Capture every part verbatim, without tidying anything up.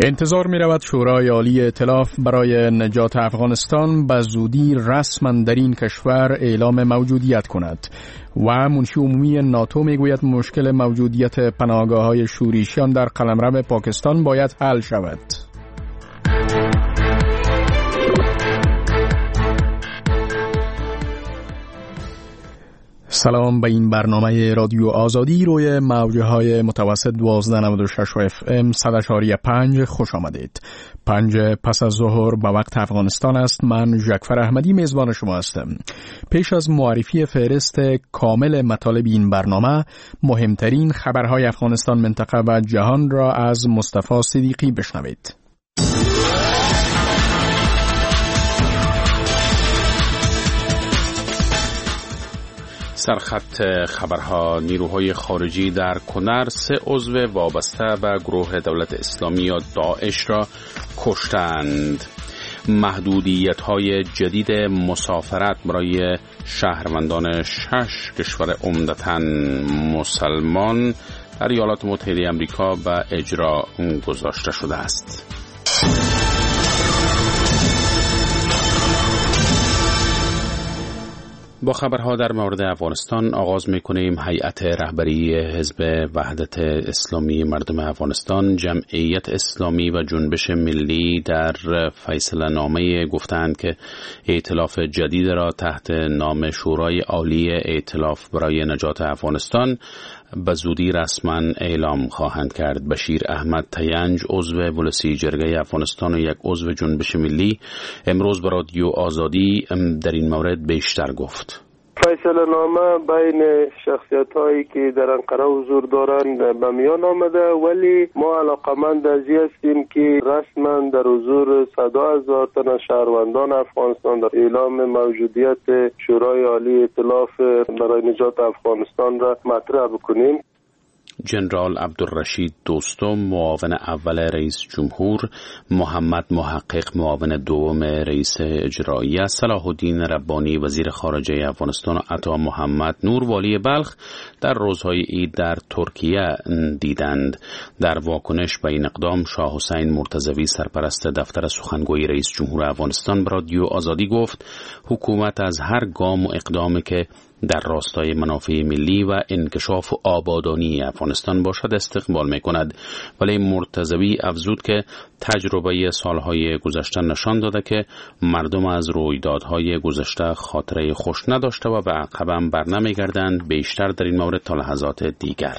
انتظار می رود شورای عالی ائتلاف برای نجات افغانستان به زودی رسما در این کشور اعلام موجودیت کند و منشی عمومی ناتو می گوید مشکل موجودیت پناهگاه‌های شورشیان در قلمرو پاکستان باید حل شود. سلام، به این برنامه رادیو آزادی روی موجهای متوسط دوازده نود و شش و اف ام صد و چهار و پنج خوش آمدید. پنج پس از ظهر به وقت افغانستان است. من ژکفر احمدی میزبان شما هستم. پیش از معرفی فهرست کامل مطالب این برنامه، مهمترین خبرهای افغانستان، منطقه و جهان را از مصطفی صدیقی بشنوید. سرخط خبرها: نیروهای خارجی در کنر سه عضو وابسته به گروه دولت اسلامی یا داعش را کشتند. محدودیت‌های جدید مسافرت برای شهروندان شش کشور عمدتاً مسلمان در ایالات متحده آمریکا به اجرا گذاشته شده است. با خبرها در مورد افغانستان آغاز می‌کنیم. هیئت رهبری حزب وحدت اسلامی مردم افغانستان، جمعیت اسلامی و جنبش ملی در فیصله نامه گفتند که ائتلاف جدید را تحت نام شورای عالی ائتلاف برای نجات افغانستان به زودی رسما اعلام خواهند کرد. بشیر احمد تینج، عضو ولسی جرگه افغانستان و یک عضو جنبش ملی، امروز به رادیو آزادی در این مورد بیشتر گفت. فیصله نامه بین شخصیت هایی که در انقره حضور دارند به میان آمده، ولی ما علاقمند از این هستیم که رسما در حضور صد هزار تن شهروندان افغانستان در اعلام موجودیت شورای عالی ائتلاف برای نجات افغانستان را مطرح بکنیم. جنرال عبدالرشید دوستم، معاون اول رئیس جمهور، محمد محقق، معاون دوم رئیس اجرایی، صلاح الدین ربانی، وزیر خارجه افغانستان و عطا محمد نور، والی بلخ، در روزهای عید در ترکیه دیدند. در واکنش به این اقدام، شاه حسین مرتضوی، سرپرست دفتر سخنگوی رئیس جمهور افغانستان، به رادیو آزادی گفت حکومت از هر گام و اقدامی که در راستای منافع ملی و انکشاف و آبادانی افغانستان باشد استقبال می کند. ولی مرتضوی افزود که تجربه سالهای گذشته نشان داده که مردم از رویدادهای گذشته خاطره خوش نداشته و به عقبم بر نمی گردند. بیشتر در این مورد تا لحظات دیگر.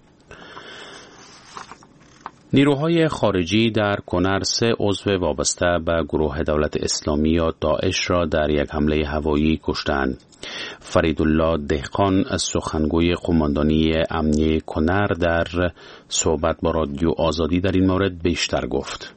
نیروهای خارجی در کنر سه عضو وابسته به گروه دولت اسلامی یا داعش را در یک حمله هوایی کشتند. فریدالله دهقان از سخنگوی قماندانی امنیه کنر در صحبت با رادیو آزادی در این مورد بیشتر گفت.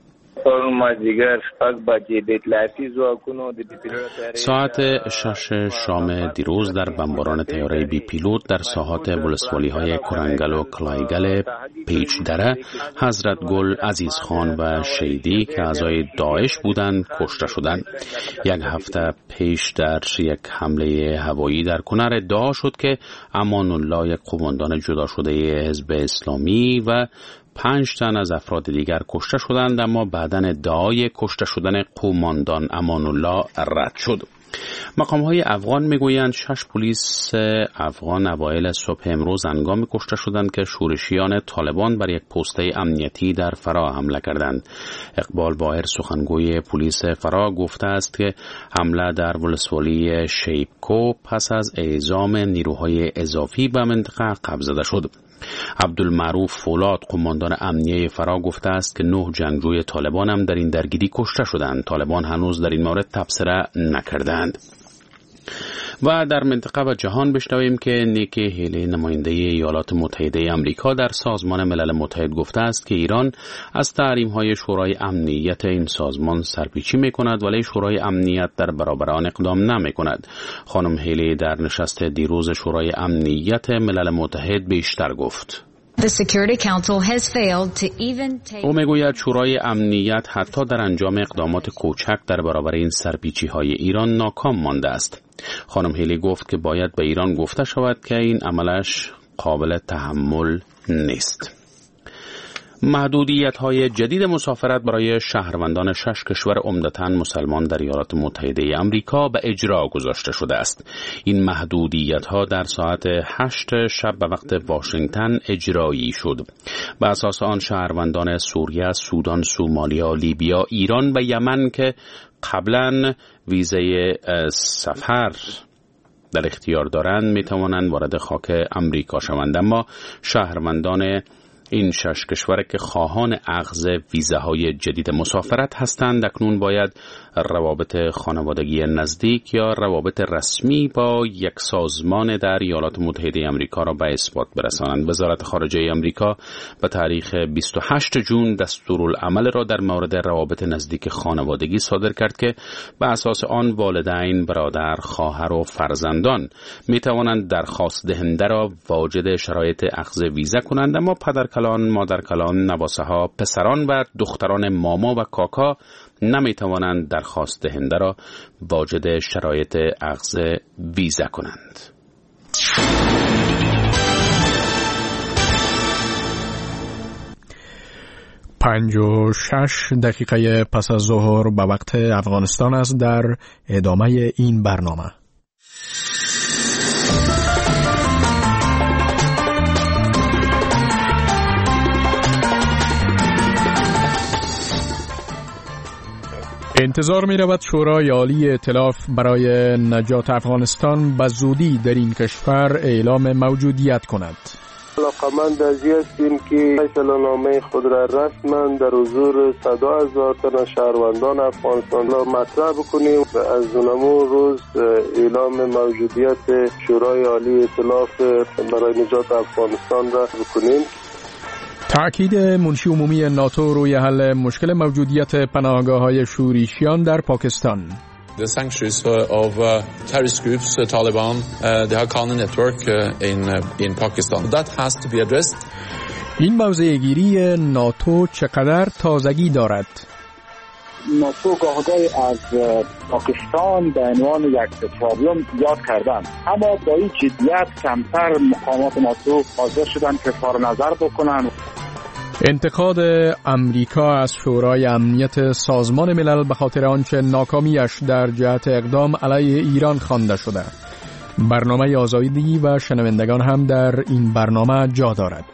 ساعت شش شام دیروز در بمباران طیاره بی پیلوت در ساحات ولسوالی های کرنگل و کلایگل پیچ دره، حضرت گل، عزیز خان و شیدی که اعضای داعش بودند کشته شدند. یک هفته پیش در یک حمله هوایی در کنر ادعا شد که امان الله، یک قماندان جدا شده حزب اسلامی، و پنج تن از افراد دیگر کشته شدند، اما بعداً ادعای کشته شدن قماندان امان الله رد شد. مقام‌های افغان میگویند شش پلیس افغان اوایل صبح امروز هنگامی کشته شدند که شورشیان طالبان بر یک پسته امنیتی در فرا حمله کردند. اقبال باهر، سخنگوی پلیس فرا، گفته است که حمله در ولسوالی شیبکو پس از اعزام نیروهای اضافی به منطقه عقب زده شد. عبدالمعروف فولاد، قماندان امنیه فرا، گفته است که نه جنگجوی طالبان هم در این درگیری کشته شدند. طالبان هنوز در این مورد تبصره نکردند. و در منطقه و جهان بشنویم که نیکی هیلی، نماینده ایالات متحده آمریکا در سازمان ملل متحد، گفته است که ایران از تحریم‌های شورای امنیت این سازمان سرپیچی می‌کند، ولی شورای امنیت در برابر آن اقدام نمی‌کند. خانم هیلی در نشست دیروز شورای امنیت ملل متحد بیشتر گفت. او میگوید شورای امنیت حتی در انجام اقدامات کوچک در برابر این سرپیچی‌های ایران ناکام مانده است. خانم هیلی گفت که باید به ایران گفته شود که این عملش قابل تحمل نیست. محدودیت‌های جدید مسافرت برای شهروندان شش کشور عمدتاً مسلمان در ایالات متحده آمریکا به اجرا گذاشته شده است. این محدودیت‌ها در ساعت هشت شب به وقت واشنگتن اجرایی شد. به اساس آن شهروندان سوریه، سودان، سومالیا، لیبیا، ایران و یمن که قبلاً ویزای سفر در اختیار دارند می توانند وارد خاک آمریکا شوند، اما شهروندان این شش کشور که خواهان اخذ ویزاهای جدید مسافرت هستند اکنون باید روابط خانوادگی نزدیک یا روابط رسمی با یک سازمان در ایالات متحده آمریکا را به اثبات برسانند. وزارت خارجه آمریکا به تاریخ بیست و هشتم ژوئن دستورالعمل را در مورد روابط نزدیک خانوادگی صادر کرد که به اساس آن والدین، برادر، خواهر و فرزندان می توانند درخواست دهنده را واجد شرایط اخذ ویزا کنند، اما پدرکلان، مادرکلان، نواسه ها، پسران و دختران ماما و کاکا نمی توانند درخواست دهنده را واجد شرایط اخذ ویزا کنند. پنج و شش دقیقه پس از ظهر به وقت افغانستان است. در ادامه این برنامه انتظار می رود شورای عالی ائتلاف برای نجات افغانستان به زودی در این کشور اعلام موجودیت کند. علاقمند از این هستیم که اعلاننامه خود را رسما در حضور صد هزار تن شهروندان افغانستان را مطرح بکنیم و از اونمون روز اعلام موجودیت شورای عالی ائتلاف برای نجات افغانستان را بکنیم. تأکید منشی عمومی ناتو روی حل مشکل موجودیت پناهگاه‌های شورشیان در پاکستان. The sanctuaries of uh, terrorist groups, uh, Taliban, uh, the Haqqani network uh, in uh, in Pakistan. That has to be addressed. این موضع گیری ناتو چقدر تازگی دارد؟ ناتو گاهگاهی از پاکستان به عنوان یک پرابلم یاد کردند، اما با این جدیت کمتر مقامات ناتو حاضر شدند که اظهار نظر بکنند. انتقاد امریکا از شورای امنیت سازمان ملل به خاطر آنچه ناکامیش در جهت اقدام علیه ایران خوانده شده. برنامه آزادی و شنوندگان هم در این برنامه جا دارد.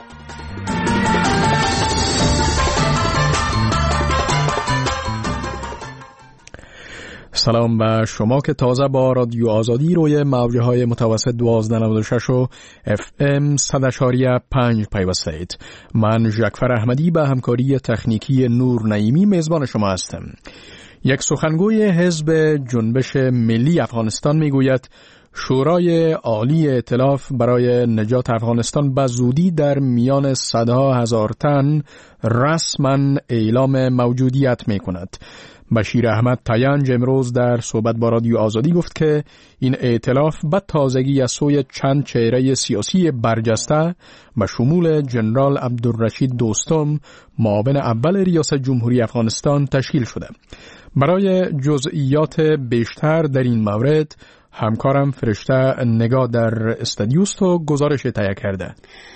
سلام به شما که تازه با رادیو آزادی روی موجهای متوسط دوازده نود و شش و اف ام صد و پنج پیوسته اید. من ژکفر احمدی به همکاری تکنیکی نور نعیمی میزبان شما هستم. یک سخنگوی حزب جنبش ملی افغانستان میگوید شورای عالی ائتلاف برای نجات افغانستان به زودی در میان صدها هزار تن رسما اعلام موجودیت میکند. بشیر احمد تاینج امروز در صحبت با رادیو آزادی گفت که این ائتلاف به تازگی از سوی چند چهره سیاسی برجسته به شمول جنرال عبدالرشید دوستم معاون اول ریاست جمهوری افغانستان تشکیل شده. برای جزئیات بیشتر در این مورد همکارم فرشته نگاه در استودیوست و گزارش تهیه کرده.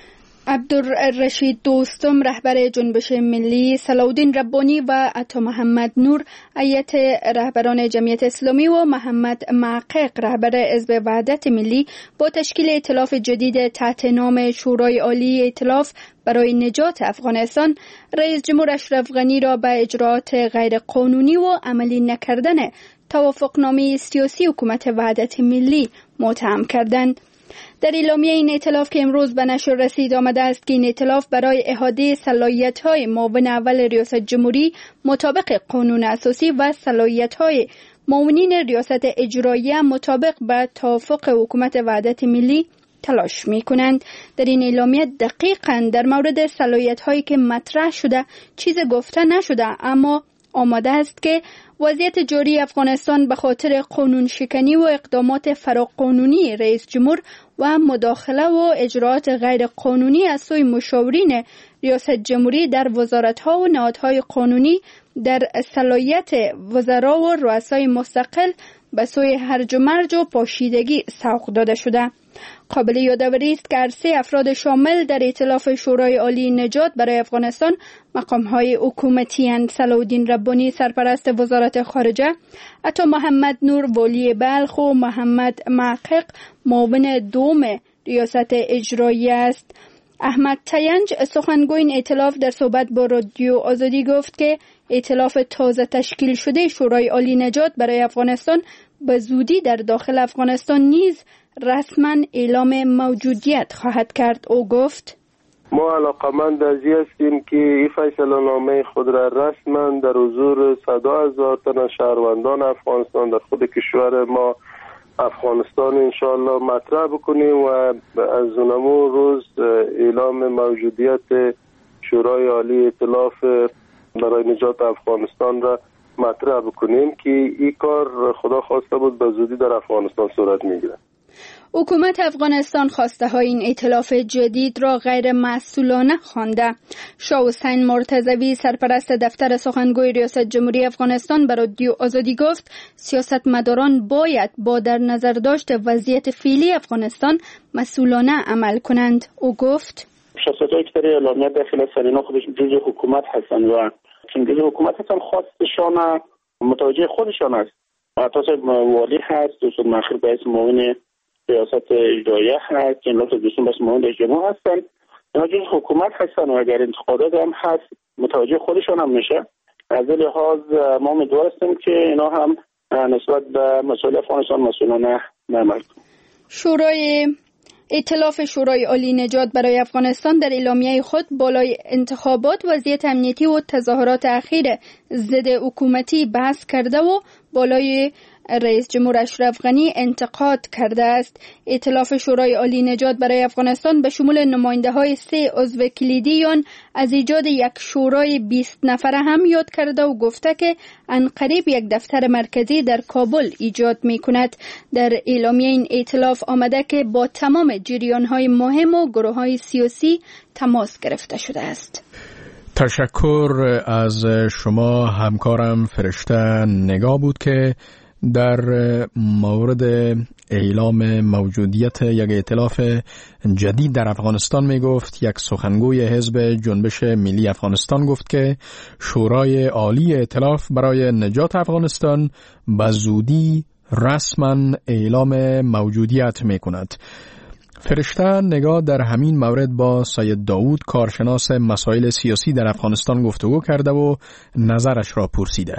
عبدالرشید دوستم رهبر جنبش ملی، صلاحالدین ربانی و عطا محمد نور هیئت رهبران جمعیت اسلامی و محمد محقق رهبر حزب وحدت ملی با تشکیل ائتلاف جدید تحت نام شورای عالی ائتلاف برای نجات افغانستان رئیس جمهور اشرف غنی را به اجراءات غیر قانونی و عملی نکردن توافقنامه سیاسی حکومت وحدت ملی متهم کردند. در اعلامیه این ائتلاف که امروز به نشر رسید آمده است که این ائتلاف برای احاطه صلاحیت‌های معاون اول ریاست جمهوری مطابق قانون اساسی و صلاحیت‌های معاونین ریاست اجراییه مطابق با توافق حکومت وحدت ملی تلاش می‌کنند. در این اعلامیه دقیقاً در مورد صلاحیت‌هایی که مطرح شده چیز گفته نشده، اما آماده است که وضعیت جاری افغانستان به خاطر قانون شکنی و اقدامات فراقانونی رئیس جمهور و مداخله و اجراءات غیر قانونی از سوی مشاورین ریاست جمهوری در وزارت‌ها و نهادهای قانونی در صلاحیت وزرا و رؤسای مستقل به سوی هرج و مرج و پاشیدگی سوق داده شده. قابل یادآوری است که هر سه افراد شامل در ائتلاف شورای عالی نجات برای افغانستان مقام‌های حکومتی اند: صلاح‌الدین ربانی سرپرست وزارت خارجه، عطا محمد نور والی بلخ و محمد محقق معاون دوم ریاست اجرایی است. احمد تینج سخنگوی این ائتلاف در صحبت با رادیو آزادی گفت که ائتلاف تازه تشکیل شده شورای عالی نجات برای افغانستان به زودی در داخل افغانستان نیز رسما اعلام موجودیت خواهد کرد. او گفت ما علاقمند از این هستیم که این فیصله نامه خود را رسما در حضور صدا هزار تن شهروندان افغانستان در خود کشور ما افغانستان انشاءالله مطرح بکنیم و از اونمو روز اعلام موجودیت شورای عالی ائتلاف برای نجات افغانستان را مطرح بکنیم که این کار خدا خواسته بود به زودی در افغانستان صورت میگیره. حکومت افغانستان خواسته های این ائتلاف جدید را غیر مسئولانه خوانده. شاه حسین مرتضوی سرپرست دفتر سخنگوی ریاست جمهوری افغانستان بر رادیو آزادی گفت سیاستمداران باید با در نظر داشت وضعیت فعلی افغانستان مسئولانه عمل کنند. او گفت شخصیت‌هایی که در اعلامیه داخل هستند اینا خودشون جزء حکومت هستند و چون جزء حکومت هستند خواستشان متوجه خودشان است. حتی والی هست دوستان مخیر به اسم معاون ریاست اجرایی هست که املاک دوستان بس معاون اجرایی هستند. اینا جزء حکومت هستند و اگر انتقادات هم هست متوجه خودشان هم میشه. از لحاظ ما امیدوار هستیم که اینا هم نسبت به مسائل افغانستان مسئولانه عمل کنند. شورای ائتلاف شورای عالی نجات برای افغانستان در اعلامیه خود بالای انتخابات، وضعیت امنیتی و تظاهرات اخیر ضد حکومتی بحث کرده و بالای رئیس جمهور اشرف غنی انتقاد کرده است. ائتلاف شورای عالی نجات برای افغانستان به شمول نماینده های سه عضو کلیدی آن از ایجاد یک شورای بیست نفره هم یاد کرده و گفته که عنقریب یک دفتر مرکزی در کابل ایجاد می کند. در اعلامیه این ائتلاف آمده که با تمام جریان های مهم و گروه های سیاسی تماس گرفته شده است. تشکر از شما همکارم فرشته نگاه بود که در مورد اعلام موجودیت یک ائتلاف جدید در افغانستان می گفت. یک سخنگوی حزب جنبش ملی افغانستان گفت که شورای عالی ائتلاف برای نجات افغانستان به زودی رسما اعلام موجودیت می کند. فرشته نگاه در همین مورد با سید داوود کارشناس مسائل سیاسی در افغانستان گفتگو کرده و نظرش را پرسیده.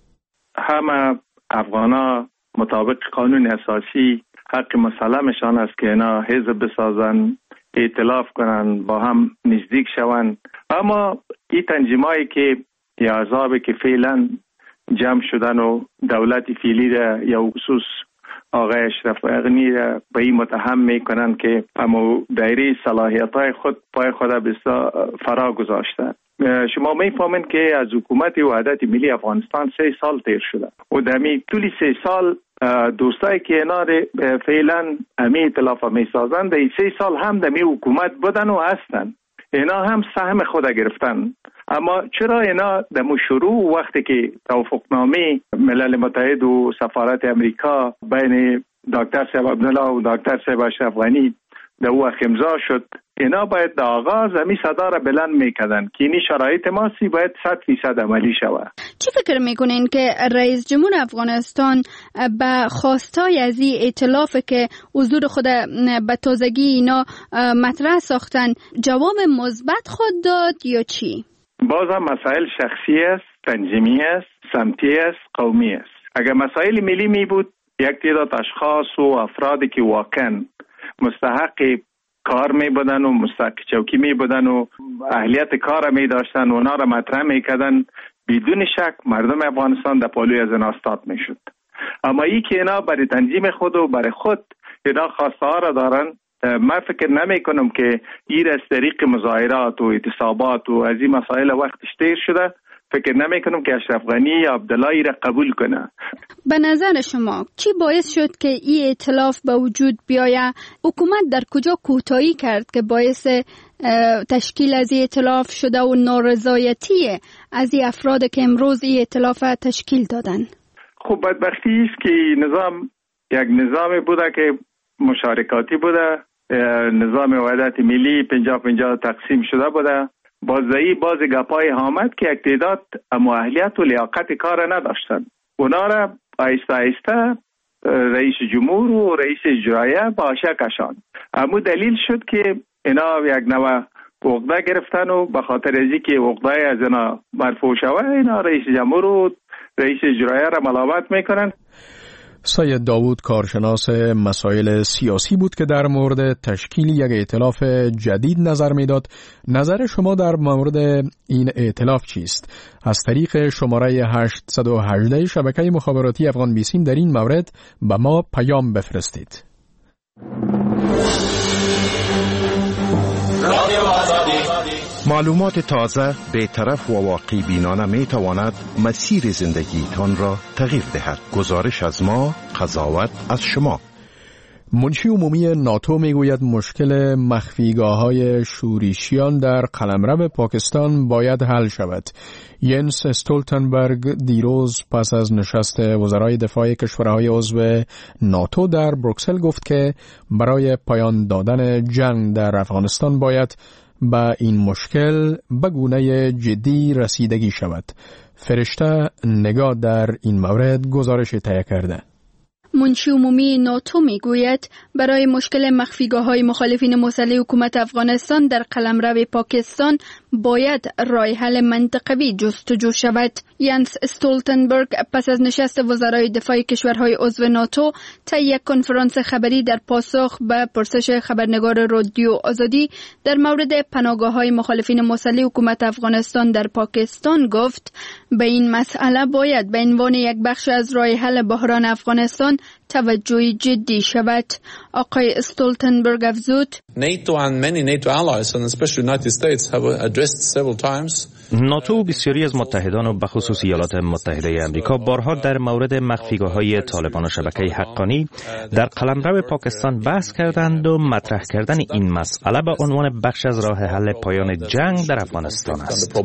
همه افغانا مطابق قانون اساسی حق مسلمشان است که اینا حزب بسازن، ائتلاف کنن، با هم نزدیک شون. اما این تنظیمایی که یا احزابی که فعلا جمع شدن و دولت فعلی را یا خصوص آقای اشرف غنی را به این متهم میکنن که اما دایره صلاحیت‌های خود پای خود به فرا گذاشته. شما میفهمین که از حکومت وحدت ملی افغانستان سه سال تیر شده و در می طول سه سال دوستایی که اینا فعلا امی ائتلاف میسازن در سه سال هم در می حکومت بودن و هستن، اینا هم سهم خود گرفتن. اما چرا اینا در شروع وقتی که توافقنامه ملل متحد و سفارت امریکا بین دکتر صاحب عبدالله و دکتر صاحب اشرف غنی در او امضا شد، اینا باید در آغاز همی صدا را بلند میکردن که اینی شرایط ماسی باید صد فیصد عملی شود. چی فکر میکنین که رئیس جمهور افغانستان به خواستای از این ائتلاف که حضور خود به تازگی اینا مطرح ساختن جواب مثبت خود داد یا چی؟ باز هم مسائل شخصی است، تنظیمی است، سمتی است، قومی است. اگر مسائل ملی می بود یک تعداد اشخاص و افرادی که واقعا مستحق کار می بودن و مستحق چوکی می بودن و اهلیت کار می داشتن و اونا را مطرح می کردن، بدون شک مردم افغانستان در پالوی از اینا استاد می شد. اما ای که اینا برای تنظیم خود و برای خود اینا خواسته ها را دارن، من فکر نمی کنم که این از طریق مظاهرات و اعتصابات و از این مسائل وقتش تیر شده. فکر نمی کنم که اشرف غنی یا عبدالله ای را قبول کنه. به نظر شما چی باعث شد که این ائتلاف به وجود بیاید؟ حکومت در کجا کوتاهی کرد که باعث تشکیل از این ائتلاف شده و نارضایتی از این افراد که امروز این ائتلاف تشکیل دادن؟ خب بدبختی است که نظام یک نظام بوده که مشارکاتی بوده، نظام وحدت ملی پنجاه پنجاه تقسیم شده بوده. بازایی باز گپای آمد که یک تعداد مؤهلیت و لیاقت کار نداشتند. اونا را آیسته آیسته رئیس جمهور و رئیس اجرایه با آشه کشاند. امو دلیل شد که اینا یک نوع عقده گرفتن و به خاطر ازی که عقده از اینا مرفوع شود اینا رئیس جمهور و رئیس اجرایه را ملامت میکنن. سید داوود کارشناس مسائل سیاسی بود که در مورد تشکیل یک ائتلاف جدید نظر میداد. نظر شما در مورد این ائتلاف چیست؟ از طریق شماره هشتصد و هجده شبکه مخابراتی افغان بیسیم در این مورد به ما پیام بفرستید. معلومات تازه، بی‌طرف و واقعی بینانه می تواند مسیر زندگیتان را تغییر دهد. گزارش از ما، قضاوت از شما. منشی عمومی ناتو میگوید مشکل مخفیگاه‌های شورشیان در قلمرو پاکستان باید حل شود. ینس استولتنبرگ دیروز پس از نشست وزرای دفاع کشورهای عضو ناتو در بروکسل گفت که برای پایان دادن جنگ در افغانستان باید با این مشکل به گونه جدی رسیدگی شود. فرشته نگاه در این مورد گزارش تهیه کرده. منشی عمومی ناتو میگوید برای مشکل مخفیگاه‌های مخالفین مسلح حکومت افغانستان در قلمرو پاکستان باید راه حل منطقوی جستجو شود. ینس استولتنبرگ پس از نشست وزرای دفاع کشورهای عضو ناتو طی یک کنفرانس خبری در پاسخ به پرسش خبرنگار رادیو آزادی در مورد پناهگاه‌های مخالفین مسلح حکومت افغانستان در پاکستان گفت به این مسئله باید به عنوان یک بخش از راه حل بحران افغانستان توجه جدی شود. آقای استولتنبرگ افزود NATO and many NATO allies and especially United States have addressed several times ناتو و بسیاری از متحدان و بخصوص ایالات متحده آمریکا بارها در مورد مخفیگاه‌های طالبان و شبکه حقانی در قلمرو پاکستان بحث کردند و مطرح کردن این مسئله به عنوان بخش از راه حل پایان جنگ در افغانستان است.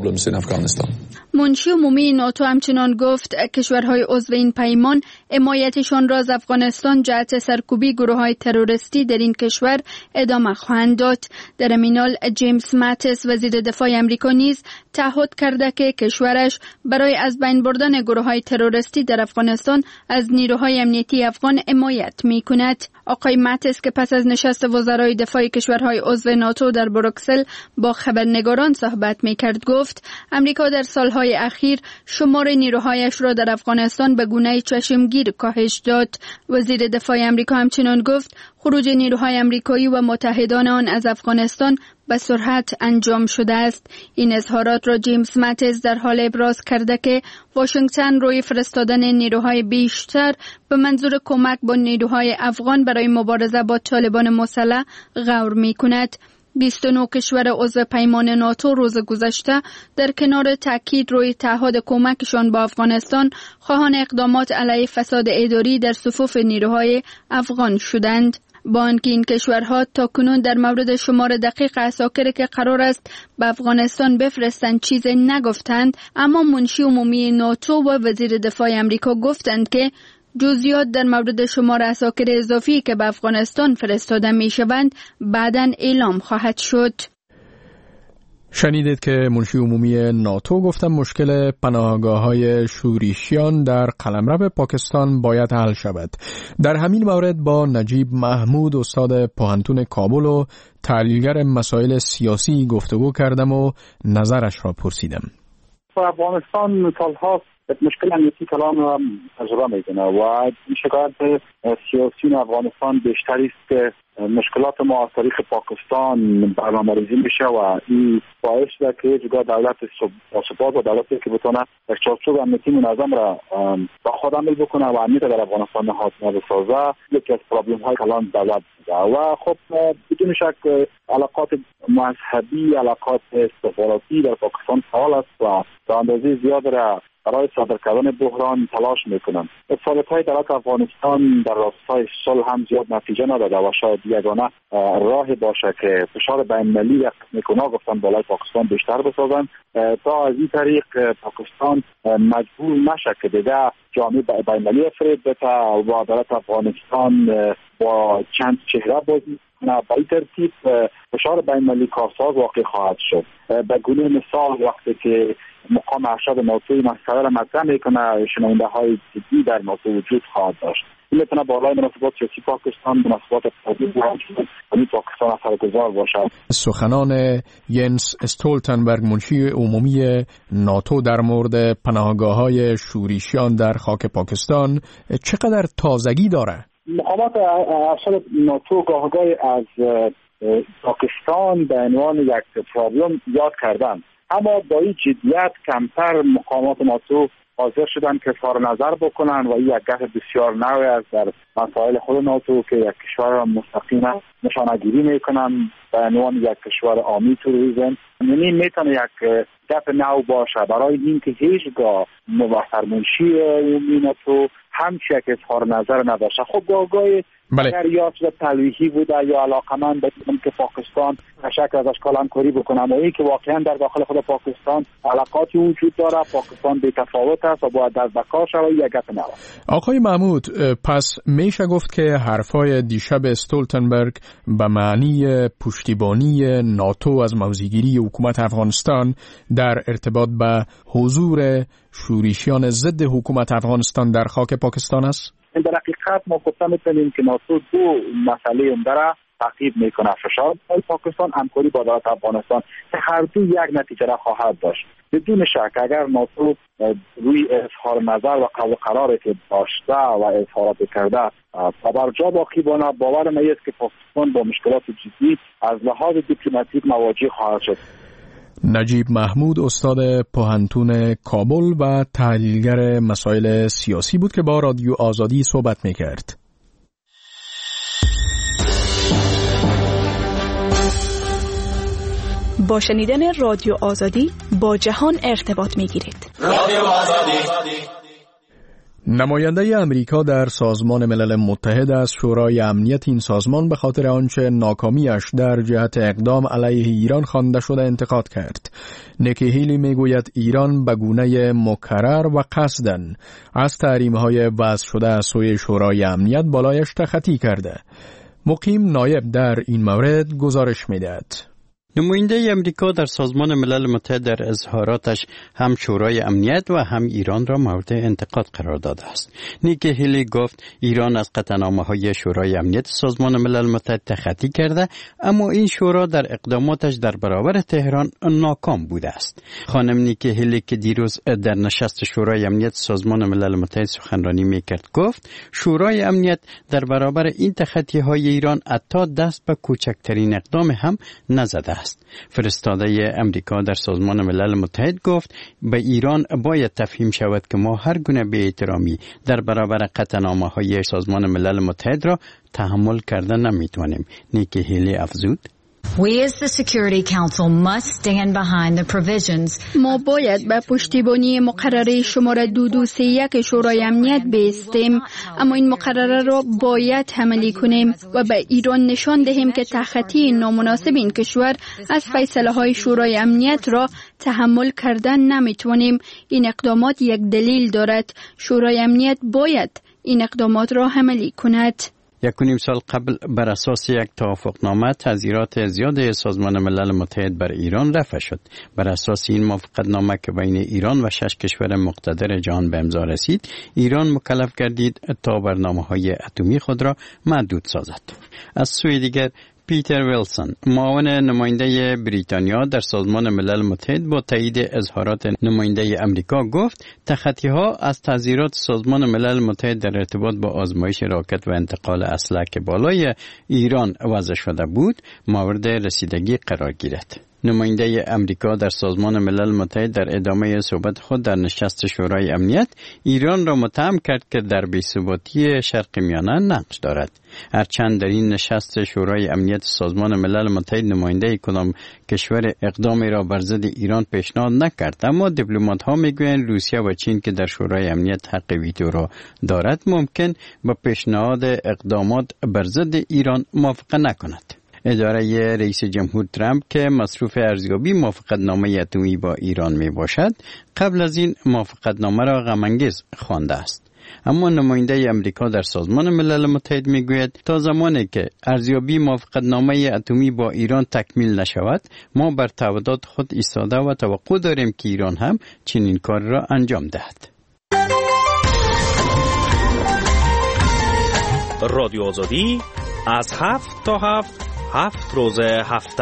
منشی عمومی ناتو همچنان گفت کشورهای عضو این پیمان حمایتشان را از افغانستان جهت سرکوبی گروه‌های تروریستی در این کشور ادامه خواهند داد. در این حال جیمز ماتیس وزیر دفاع آمریکا نیز تعهد کرده که کشورش برای از بین بردن گروه‌های تروریستی در افغانستان از نیروهای امنیتی افغان حمایت می‌کند. آقای ماتیس که پس از نشست وزرای دفاع کشورهای عضو ناتو در بروکسل با خبرنگاران صحبت می‌کرد گفت امریکا در سالهای اخیر شمار نیروهایش را در افغانستان به گونه چشمگیر کاهش داد. وزیر دفاع آمریکا همچنان گفت خروج نیروهای آمریکایی و متحدان آن از افغانستان به سرعت انجام شده است. این اظهارات را جیمز ماتیس در حال ابراز کرده که واشنگتن روی فرستادن نیروهای بیشتر به منظور کمک با نیروهای افغان برای مبارزه با طالبان مسلح غور می‌کند. بیست و نه کشور عضو پیمان ناتو روز گذشته در کنار تاکید روی تعهد کمکشان با افغانستان خواهان اقدامات علیه فساد اداری در صفوف نیروهای افغان شدند. با آنکه این کشورها تاکنون در مورد شمار دقیق عساکری که قرار است به افغانستان بفرستند چیزی نگفتند، اما منشی عمومی ناتو و وزیر دفاع آمریکا گفتند که جزئیات در مورد شمار عساکر اضافی که به افغانستان فرستاده می شوند بعداً اعلام خواهد شد. شنیدید که منشی عمومی ناتو گفتن مشکل پناهگاه‌های شورشیان در قلمرو پاکستان باید حل شود. در همین مورد با نجیب محمود استاد پوهنتون کابل و تحلیلگر مسائل سیاسی گفتگو کردم و نظرش را پرسیدم. افغانستان سال‌ها مشکل امنیتی کلان را تجربه میکنه و شکایت سیاسیون افغانستان بیشتری است که مشکلات ما از طریق پاکستان برنامه‌ریزی میشه و این باعث شده که جگاه دولت ثبات و دولتی که بتونه یک چارچوب امنیتی منظم را با خود عمل بکنه و امنیت در افغانستان حاکم بسازه یکی از پرابلم های کلان دولت بوده و خب بدون شک علاقات مذهبی علاقات استخباراتی در پاکستان فعال است و تا اندازه زیاد را برای صادر کردن بحران تلاش میکنن. فعالیت‌های دولت افغانستان در راستای صلح هم زیاد نتیجه نداده و شاید یگانه راه باشه که فشار بین‌المللی میکنه گفتن بالای پاکستان بیشتر بسازن تا از این طریق پاکستان مجبور نشه که دیگه جامعه بین‌المللی افراد بده و عدالت افغانستان با چند چهره بازی کنه. با این ترتیب فشار بین‌المللی کارساز واقع خواهد شد. به گونه مثال وقتی که مقام ارشد ناتو مسئله را مطرح میکنه شنونده های جدی در ناتو وجود خواهد داشت. این میتونه بالای مناسبات سیاسی پاکستان مناسبات اقتصادی و پاکستان اثرگذار باشد. سخنان ینس استولتنبرگ منشی عمومی ناتو در مورد پناهگاه‌های شورشیان در خاک پاکستان چقدر تازگی داره؟ مقامات ارشد ناتو گاهگاهی از پاکستان به عنوان یک پرابلم یاد کردند، اما با این جدیت کمتر مقامات ناتو حاضر شدن که اظهار نظر بکنن و این یک گفت بسیار نوی است در مسائل خود ناتو که یک کشور را مستقیما نشانه‌گیری میکنن به عنوان یک کشور عامی تروریسم. یعنی میتونه یک گفت نو باشه برای اینکه هیچگاه مبحث منشی عمومی ناتو همچی یک اظهار نظر نداشته. خب گاهگاهی اگر یا چیز تلویحی بوده یا علاقمند بدونم که پاکستان تشکر ازش کلانکاری بکنه، اما این که واقعا در داخل خود پاکستان علاقاتی وجود داره، پاکستان بی تفاوت است و باید دست به کار شود یک گپ نو. آقای محمود، پس میشه گفت که حرفای دیشب استولتنبرگ به معنی پشتیبانی ناتو از موضع‌گیری حکومت افغانستان در ارتباط به حضور شورشیان ضد حکومت افغانستان در خاک پاکستان است؟ در حقیقت ما گفته میتونیم که ناتو دو مسئله عمده را تعقیب میکنه: فشار بر پاکستان، همکاری با دولت افغانستان، که هر دو یک نتیجه را خواهد داشت. بدون شک اگر ناتو روی اظهار نظر و قول قراری که داشته و اظهارات کرده برجا باقی بانه، باور من است که پاکستان با مشکلات جدی از لحاظ دیپلماتیک مواجه خواهد شد. نجیب محمود، استاد پوهنتون کابل و تحلیلگر مسائل سیاسی بود که با رادیو آزادی صحبت میکرد. با شنیدن رادیو آزادی با جهان ارتباط میگیرید. رادیو آزادی. نماینده امریکا در سازمان ملل متحد از شورای امنیت این سازمان به خاطر آنچه ناکامیش در جهت اقدام علیه ایران خوانده شده انتقاد کرد. نیکی هیلی میگوید ایران به گونه مکرر و قصداً از تحریم‌های وضع شده از سوی شورای امنیت بالایش تخطی کرده. مقیم نایب در این مورد گزارش می‌دهد. نماینده امریکا در سازمان ملل متحد در اظهاراتش هم شورای امنیت و هم ایران را مورد انتقاد قرار داده است. نیکی هیلی گفت ایران از قطعنامه‌های شورای امنیت سازمان ملل متحد تخطی کرده، اما این شورا در اقداماتش در برابر تهران ناکام بوده است. خانم نیکی هیلی که دیروز در نشست شورای امنیت سازمان ملل متحد سخنرانی میکرد گفت شورای امنیت در برابر این تخطی‌های ایران حتی دست به کوچکترین اقدام هم نزده است. فرستاده امریکا در سازمان ملل متحد گفت به ایران باید تفهیم شود که ما هر گونه بی‌احترامی در برابر قطعنامه‌های سازمان ملل متحد را تحمل کرده نمیتوانیم. نیکی هیلی افزود: We as the Security Council must stand behind the provisions. ما باید به پشتیبانی مقرره شماره دو دو سه یک شورای امنیت بایستیم، اما این مقرره را باید عملی کنیم و به ایران نشان دهیم که تخطی نامناسب این کشور از فیصله های شورای امنیت را تحمل کردن نمیتوانیم. این اقدامات یک دلیل دارد. شورای امنیت باید این اقدامات را عملی کند. یک و نیم سال قبل بر اساس یک توافقنامه تعزیرات زیاد سازمان ملل متحد بر ایران رفع شد. بر اساس این موافقتنامه که بین ایران و شش کشور مقتدر جهان به امضا رسید، ایران مکلف گردید تا برنامه‌های اتمی خود را محدود سازد. از سوی دیگر پیتر ویلسون، معاون نماینده بریتانیا در سازمان ملل متحد، با تایید اظهارات نماینده امریکا گفت تخطی‌ها از تعزیرات سازمان ملل متحد در ارتباط با آزمایش راکت و انتقال اسلحه که بالای ایران وضع شده بود مورد رسیدگی قرار گیرد. نماینده امریکا در سازمان ملل متحد در ادامه صحبت خود در نشست شورای امنیت ایران را متهم کرد که در بی‌ثباتی شرق میانه نقش دارد. هرچند در این نشست شورای امنیت سازمان ملل متحد نماینده کدام کشور اقدامی را بر ضد ایران پیشنهاد نکرد، اما دیپلمات‌ها میگویند روسیه و چین که در شورای امنیت حق ویتو را دارد ممکن با پیشنهاد اقدامات بر ضد ایران موافقه نکند. اداره رئیس جمهور ترامپ که مصروف ارزیابی موافقتنامه اتمی با ایران می باشد، قبل از این موافقتنامه را غم‌انگیز خوانده است. اما نماینده امریکا در سازمان ملل متحد می گوید تا زمانی که ارزیابی موافقتنامه اتمی با ایران تکمیل نشود، ما بر تعهدات خود ایستاده و توقع داریم که ایران هم چنین کار را انجام دهد. رادیو آزادی از هفت تا هفت هفت روز هفته.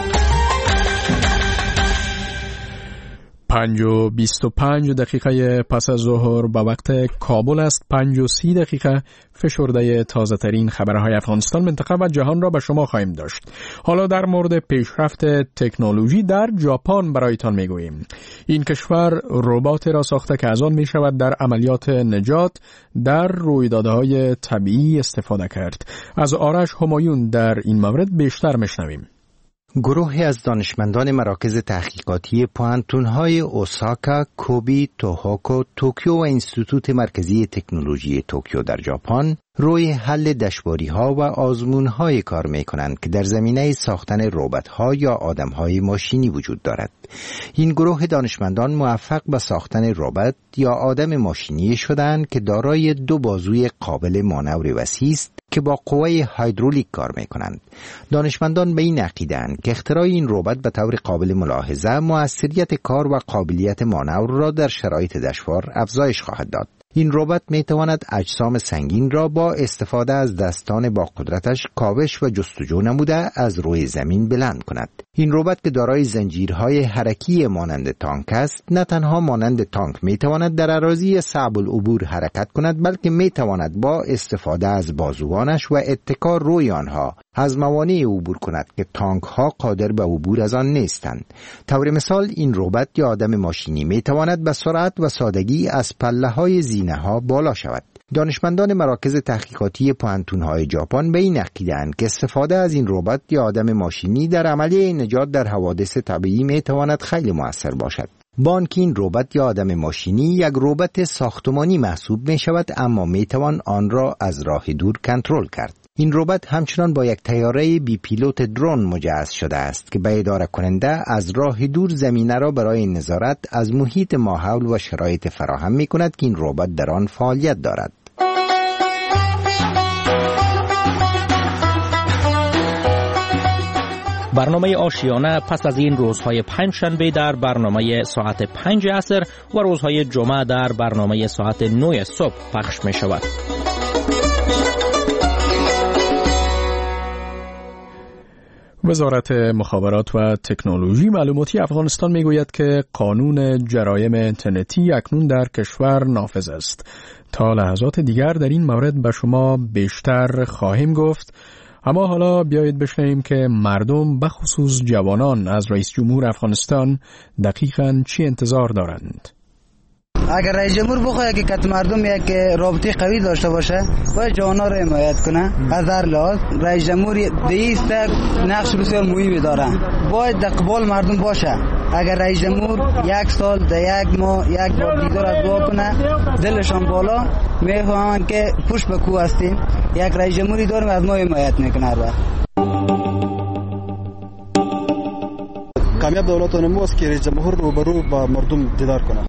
پنج و بیست و پنج دقیقه پس از ظهر به وقت کابل است. پنج و سی دقیقه فشرده تازه ترین خبرهای افغانستان، منطقه و جهان را به شما خواهیم داشت. حالا در مورد پیشرفت تکنولوژی در ژاپن برایتان میگوییم. این کشور ربات را ساخته که از آن می شود در عملیات نجات در رویدادهای طبیعی استفاده کرد. از آرش همایون در این مورد بیشتر میشنویم. گروهی از دانشمندان مراکز تحقیقاتی پوانتون‌های اوساکا، کوبی، توهوکو، توکیو و انستیتوت مرکزی تکنولوژی توکیو در ژاپن روی حل دشواری‌ها و آزمون‌های کار می‌کنند که در زمینه ساختن ربات‌ها یا آدم‌های ماشینی وجود دارد. این گروه دانشمندان موفق به ساختن ربات یا آدم ماشینی شدند که دارای دو بازوی قابل مانور وسیع است که با قوه هیدرولیک کار می‌کنند. دانشمندان به این عقیده‌اند که اختراع این ربات به طور قابل ملاحظه موثریت کار و قابلیت مانور را در شرایط دشوار افزایش خواهد داد. این ربات میتواند اجسام سنگین را با استفاده از دستان با قدرتش کاوش و جستجو نموده از روی زمین بلند کند. این ربات که دارای زنجیرهای حرکی مانند تانک است، نه تنها مانند تانک میتواند در اراضی صعب العبور حرکت کند، بلکه میتواند با استفاده از بازوانش و اتکا روی آنها از موانع عبور کند که تانک ها قادر به عبور از آن نیستند. طور مثال این ربات یا آدم ماشینی میتواند به سرعت و سادگی از پله های زینه ها بالا شود. دانشمندان مراکز تحقیقاتی پوانتون‌های ژاپن به این عقیده‌اند که استفاده از این ربات یا آدم ماشینی در عملیه نجات در حوادث طبیعی میتواند خیلی مؤثر باشد. بانک این ربات یا آدم ماشینی یک ربات ساختمانی محسوب می شود، اما می توان آن را از راه دور کنترل کرد. این ربات همچنان با یک طیاره بی پیلوت درون مجهز شده است که به اداره کننده از راه دور زمینه را برای نظارت از محیط ماحول و شرایط فراهم می کند که این ربات در آن فعالیت دارد. برنامه آشیانه پس از این روزهای پنج شنبه در برنامه ساعت پنج عصر و روزهای جمعه در برنامه ساعت نه صبح پخش می شود. وزارت مخابرات و تکنولوژی معلوماتی افغانستان میگوید که قانون جرایم اینترنتی اکنون در کشور نافذ است. تا لحظات دیگر در این مورد به شما بیشتر خواهیم گفت. اما حالا بیایید بشنویم که مردم به خصوص جوانان از رئیس جمهور افغانستان دقیقاً چی انتظار دارند. اگر رئیس جمهور بخواد که کت مردم یک رابطه قوی داشته باشه، باید جوانا رو حمایت کنه. از هر لحاظ رئیس جمهور دیست نقش بسیار مهمی داره، باید در قبال مردم باشه. اگر رئیس جمهور یک سال در یک ماه یک بار دیدار از دعا کنه، دلشان بالا میفهمن که پشت به کو هستیم. یک رئیس جمهوری داریم از ما حمایت میکنه. کامیاب دولتان ماست که رئیس جمهور رو برو با مردم دیدار کنه.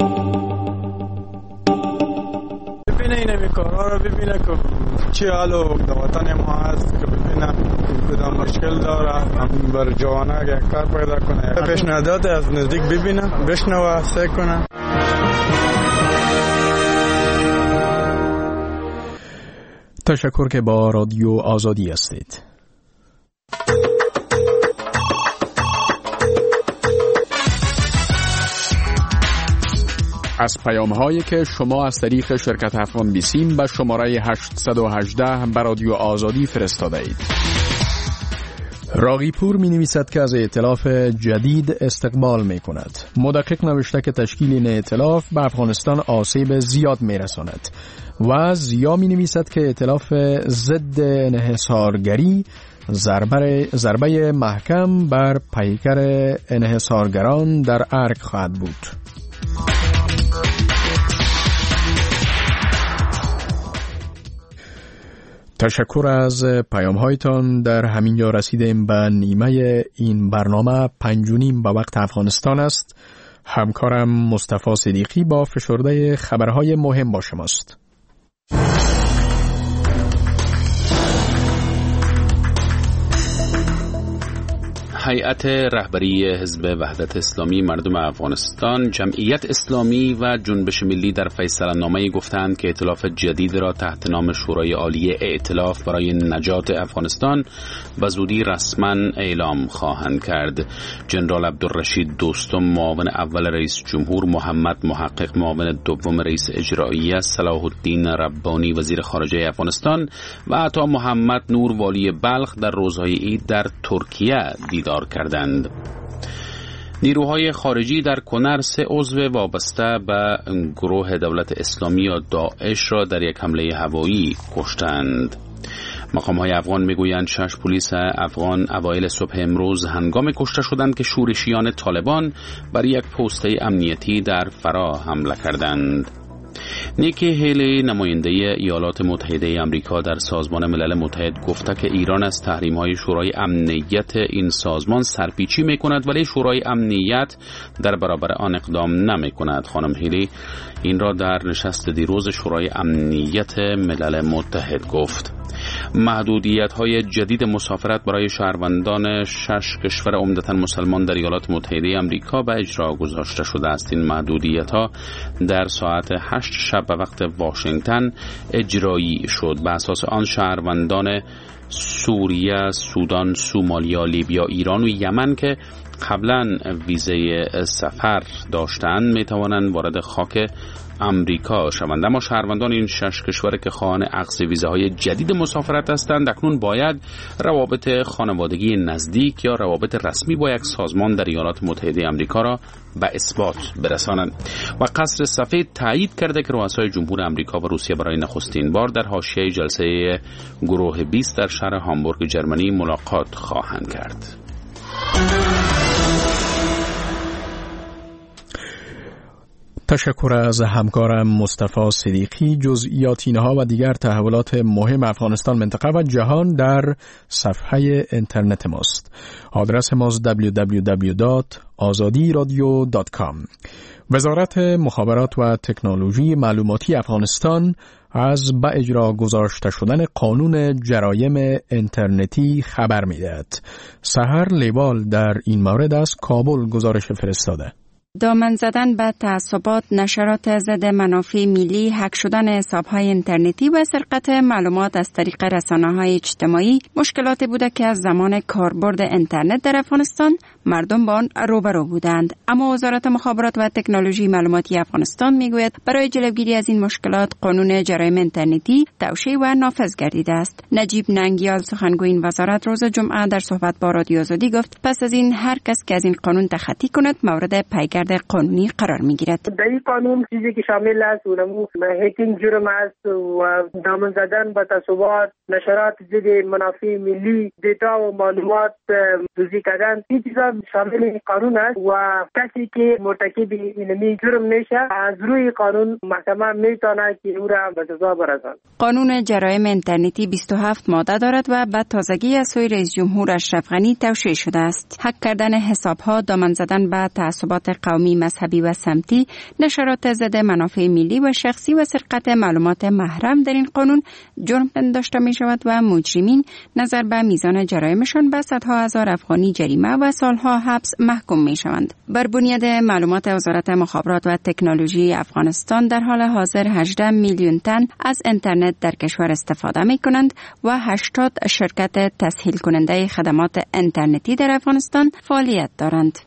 ببینه این همی کارها رو ببینه که چی حالو در وطن ما هست، که ببینه کدام مشکل داره، هم بر جوانه یک کار پیدا کنه. پیشنهادات از نزدیک ببینه، بشنوه، سعی کنه. تشکر که با رادیو آزادی هستید. از پیام هایی که شما از طریق شرکت افغان بیسیم به شماره هشت یک هشت به رادیو آزادی فرستاده اید. راقیپور می نویسد که از ائتلاف جدید استقبال می کند. مدقق نوشته که تشکیل این ائتلاف به افغانستان آسیب زیاد می رساند و زیا می نویسد که ائتلاف ضد انحصارگری ضربه ضربه محکم بر پیکر انحصارگران در ارگ خواهد بود. تشکر از پیام هایتان. در همین جا رسیدیم به نیمه این برنامه. پنج و نیم به وقت افغانستان است. همکارم مصطفی صدیقی با فشرده خبرهای مهم با شماست. هیئت رهبری حزب وحدت اسلامی مردم افغانستان، جمعیت اسلامی و جنبش ملی در فیصله‌نامه‌ای گفتند که ائتلاف جدید را تحت نام شورای عالی ائتلاف برای نجات افغانستان به زودی رسما اعلام خواهند کرد. جنرال عبدالرشید دوستم معاون اول رئیس جمهور، محمد محقق معاون دوم رئیس اجراییه، صلاح الدین ربانی وزیر خارجه افغانستان و عطا محمد نور والی بلخ در روزهای عید در ترکیه دیدار کردند. نیروهای خارجی در کنر سه عضو وابسته به گروه دولت اسلامی یا داعش را در یک حمله هوایی کشتند. مقام‌های افغان میگویند شش پلیس افغان اوایل صبح امروز هنگام کشته شدند که شورشیان طالبان بر یک پست امنیتی در فرا حمله کردند. نیکی هیلی نماینده ایالات متحده آمریکا در سازمان ملل متحد گفته که ایران از تحریم‌های شورای امنیت این سازمان سرپیچی می‌کند ولی شورای امنیت در برابر آن اقدام نمی‌کند. خانم هیلی این را در نشست دیروز شورای امنیت ملل متحد گفت. محدودیت‌های جدید مسافرت برای شهروندان شش کشور عمدتاً مسلمان در ایالات متحده آمریکا به اجرا گذاشته شده است. این محدودیت‌ها در ساعت هشت شب به وقت واشنگتن اجرایی شد. به اساس آن شهروندان سوریه، سودان، سومالیا، لیبیا، ایران و یمن که قبلا ویزه سفر داشتند می توانند وارد خاک امریکا شوند. اما شهروندان این شش کشور که خواهان اخذ ویزاهای جدید مسافرت هستند اکنون باید روابط خانوادگی نزدیک یا روابط رسمی با یک سازمان در ایالات متحده آمریکا را به اثبات برسانند. و قصر سفید تایید کرده که رؤسای جمهور آمریکا و روسیه برای نخستین بار در حاشیه جلسه گروه بیست در شهر هامبورگ جرمنی ملاقات خواهند کرد. تشکر از همکارم مصطفی صدیقی. جزئیات اینها و دیگر تحولات مهم افغانستان، منطقه و جهان در صفحه اینترنت ماست. آدرس ماست دبلیو دبلیو دبلیو دات آزادی رادیو دات کام. وزارت مخابرات و تکنولوژی معلوماتی افغانستان از به اجرا گذاشته شدن قانون جرایم اینترنتی خبر می‌دهد. سحر لیوال در این مورد از کابل گزارش فرستاده. دامن زدن به تعصبات، نشرات ضد منافع ملی، هک شدن حساب‌های اینترنتی و سرقت معلومات از طریق رسانه‌های اجتماعی مشکلاتی بوده که از زمان کاربرد اینترنت در افغانستان مردم با آن روبرو بودند. اما وزارت مخابرات و تکنولوژی معلوماتی افغانستان میگوید برای جلوگیری از این مشکلات قانون جرایم اینترنتی توشیح و نافذ گردیده است. نجیب ننگیال سخنگوی این وزارت روز جمعه در صحبت با رادیو آزادی گفت پس از این هر کس که از این قانون تخطی کند مورد پیگرد قانونی قرار میگیرد. در این قانون چیزی که شامل است اونمو هکینگ جرم است و دامن زدن به تعصبات، نشرات ضد منافع ملی، دیتا و معلومات دزدی کردن، این چیزا شامل این قانون است و کسی که مرتکب این جرم نشه از روی قانون محکمه میتونه که او را به سزا برساند. قانون جرایم اینترنتی بیست و هفت ماده دارد و به تازگی از سوی رئیس جمهور اشرف غنی توشیح شده است. هک کردن حساب‌ها، دامن زدن به تعصبات قومی، مذهبی و سمتی، نشرات ضد منافع ملی و شخصی و سرقت معلومات محرم در این قانون جرم پنداشته می شود و مجرمین نظر به میزان جرایمشان به صدها هزار افغانی جریمه و سالها حبس محکوم می شوند. بر بنیاد معلومات وزارت مخابرات و تکنولوژی افغانستان در حال حاضر هجده میلیون تن از اینترنت در کشور استفاده می کنند و هشتاد شرکت تسهیل کننده خدمات اینترنتی در افغانستان فعالیت دارند.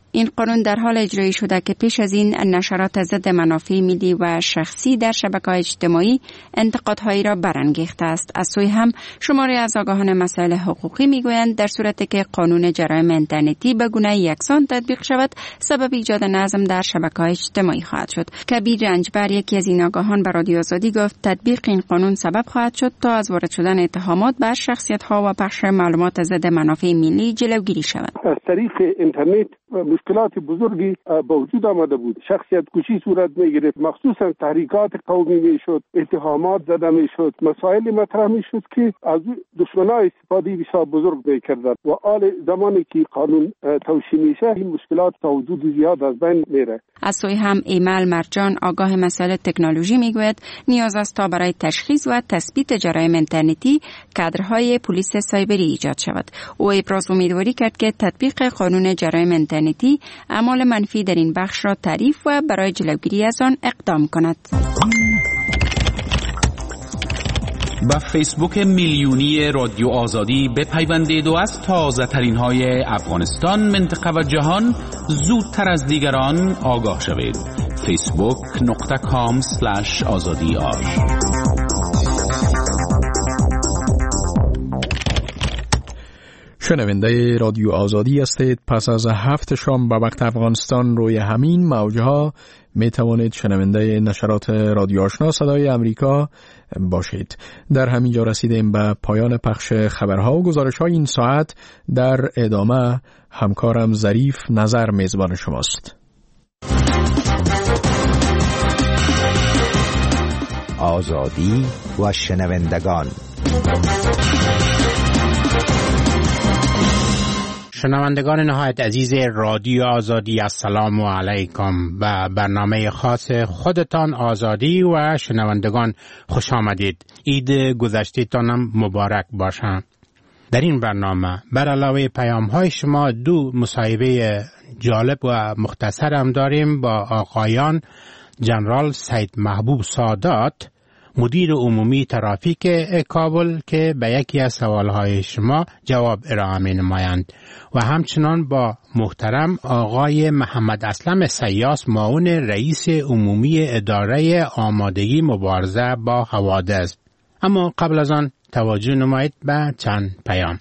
این قانون در حال اجرایی شده که پیش از این نشرات ضد منافع ملی و شخصی در شبکه‌های اجتماعی انتقادهایی را برانگیخته است. از سوی هم شماری از آگاهان مسائل حقوقی میگویند در صورتی که قانون جرایم اینترنتی به گونه یکسان تطبیق شود، سبب ایجاد نظم در شبکه‌های اجتماعی خواهد شد. کبیر رنجبر، یکی از این آگاهان، به رادیو آزادی گفت تطبیق این قانون سبب خواهد شد تا از وارد شدن اتهامات بر شخصیت‌ها و پخش معلومات ضد منافع ملی جلوگیری شود. از طریق اینترنت مشکلات بزرگی به وجود آمده بود. شخصیت کشی صورت می‌گرفت، مخصوصا تحریکات قومی میشد، اتهامات زده میشد، مسائل مطرح میشد که از دشمنان استفاده بسیار بزرگ میکردند و آل زمانی که قانون توشیح میشه این مشکلات تا حدود زیاد از بین میره. از سوی هم ایمل مرجان، آگاه مسائل تکنولوژی، میگوید نیاز است تا برای تشخیص و تثبیت جرایم اینترنتی کادرهای پلیس سایبری ایجاد شود. او ابراز امیدواری کرد که تطبیق قانون جرایم اینترنتی اعمال منفی در این بخش را تعریف و برای جلوگیری از آن اقدام کند. با فیسبوک میلیونی رادیو آزادی بپیوندید و از تازه ترین های افغانستان، منطقه و جهان زودتر از دیگران آگاه شوید. فیسبوک نقطه کام سلش آزادی آر. شنونده رادیو آزادی هستید. پس از هفت شام به وقت افغانستان روی همین موجه ها می توانید شنونده نشرات رادیو آشنا صدای امریکا باشید. در همین جا رسیدیم به پایان پخش خبرها و گزارش های این ساعت. در ادامه همکارم ظریف نظر میزبان شماست. آزادی و شنوندگان. شنوندگان نهایت عزیز رادیو آزادی، السلام علیکم. و برنامه خاص خودتان آزادی و شنوندگان خوش آمدید. عید گذشته‌تانم مبارک باشه. در این برنامه بر علاوه پیام های شما دو مصاحبه جالب و مختصر هم داریم با آقایان جنرال سید محبوب سادات، مدیر عمومی ترافیک کابل، که به یکی از سوالهای شما جواب ارائه می نمایند، و همچنان با محترم آقای محمد اسلم سیاس، معاون رئیس عمومی اداره آمادگی مبارزه با حوادث. اما قبل از آن توجه نمایید به چند پیام.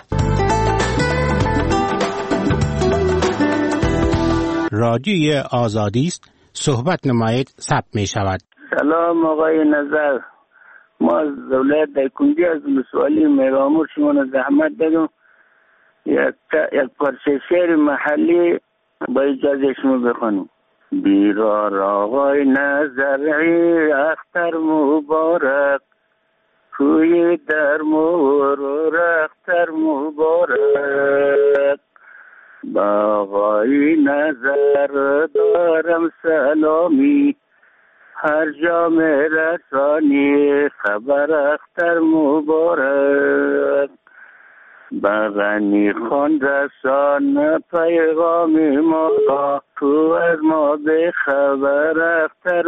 رادیوی آزادی است، صحبت نمایید، ثبت می شود. سلام آقای نظر، ما از دولت دایکنجی از مسئولی میرامور شما زحمت داریم یک, یک پارچه شعر محلی با اجازه شما بخونم. بیرار آقای نظری اختر مبارک، کوی در مور اختر مبارک، با آقای نظر دارم سلامی، هر جا میرسانی خبر اختر مبارک، بغنی خان رسان پیغام ما تو از ما به خبر اختر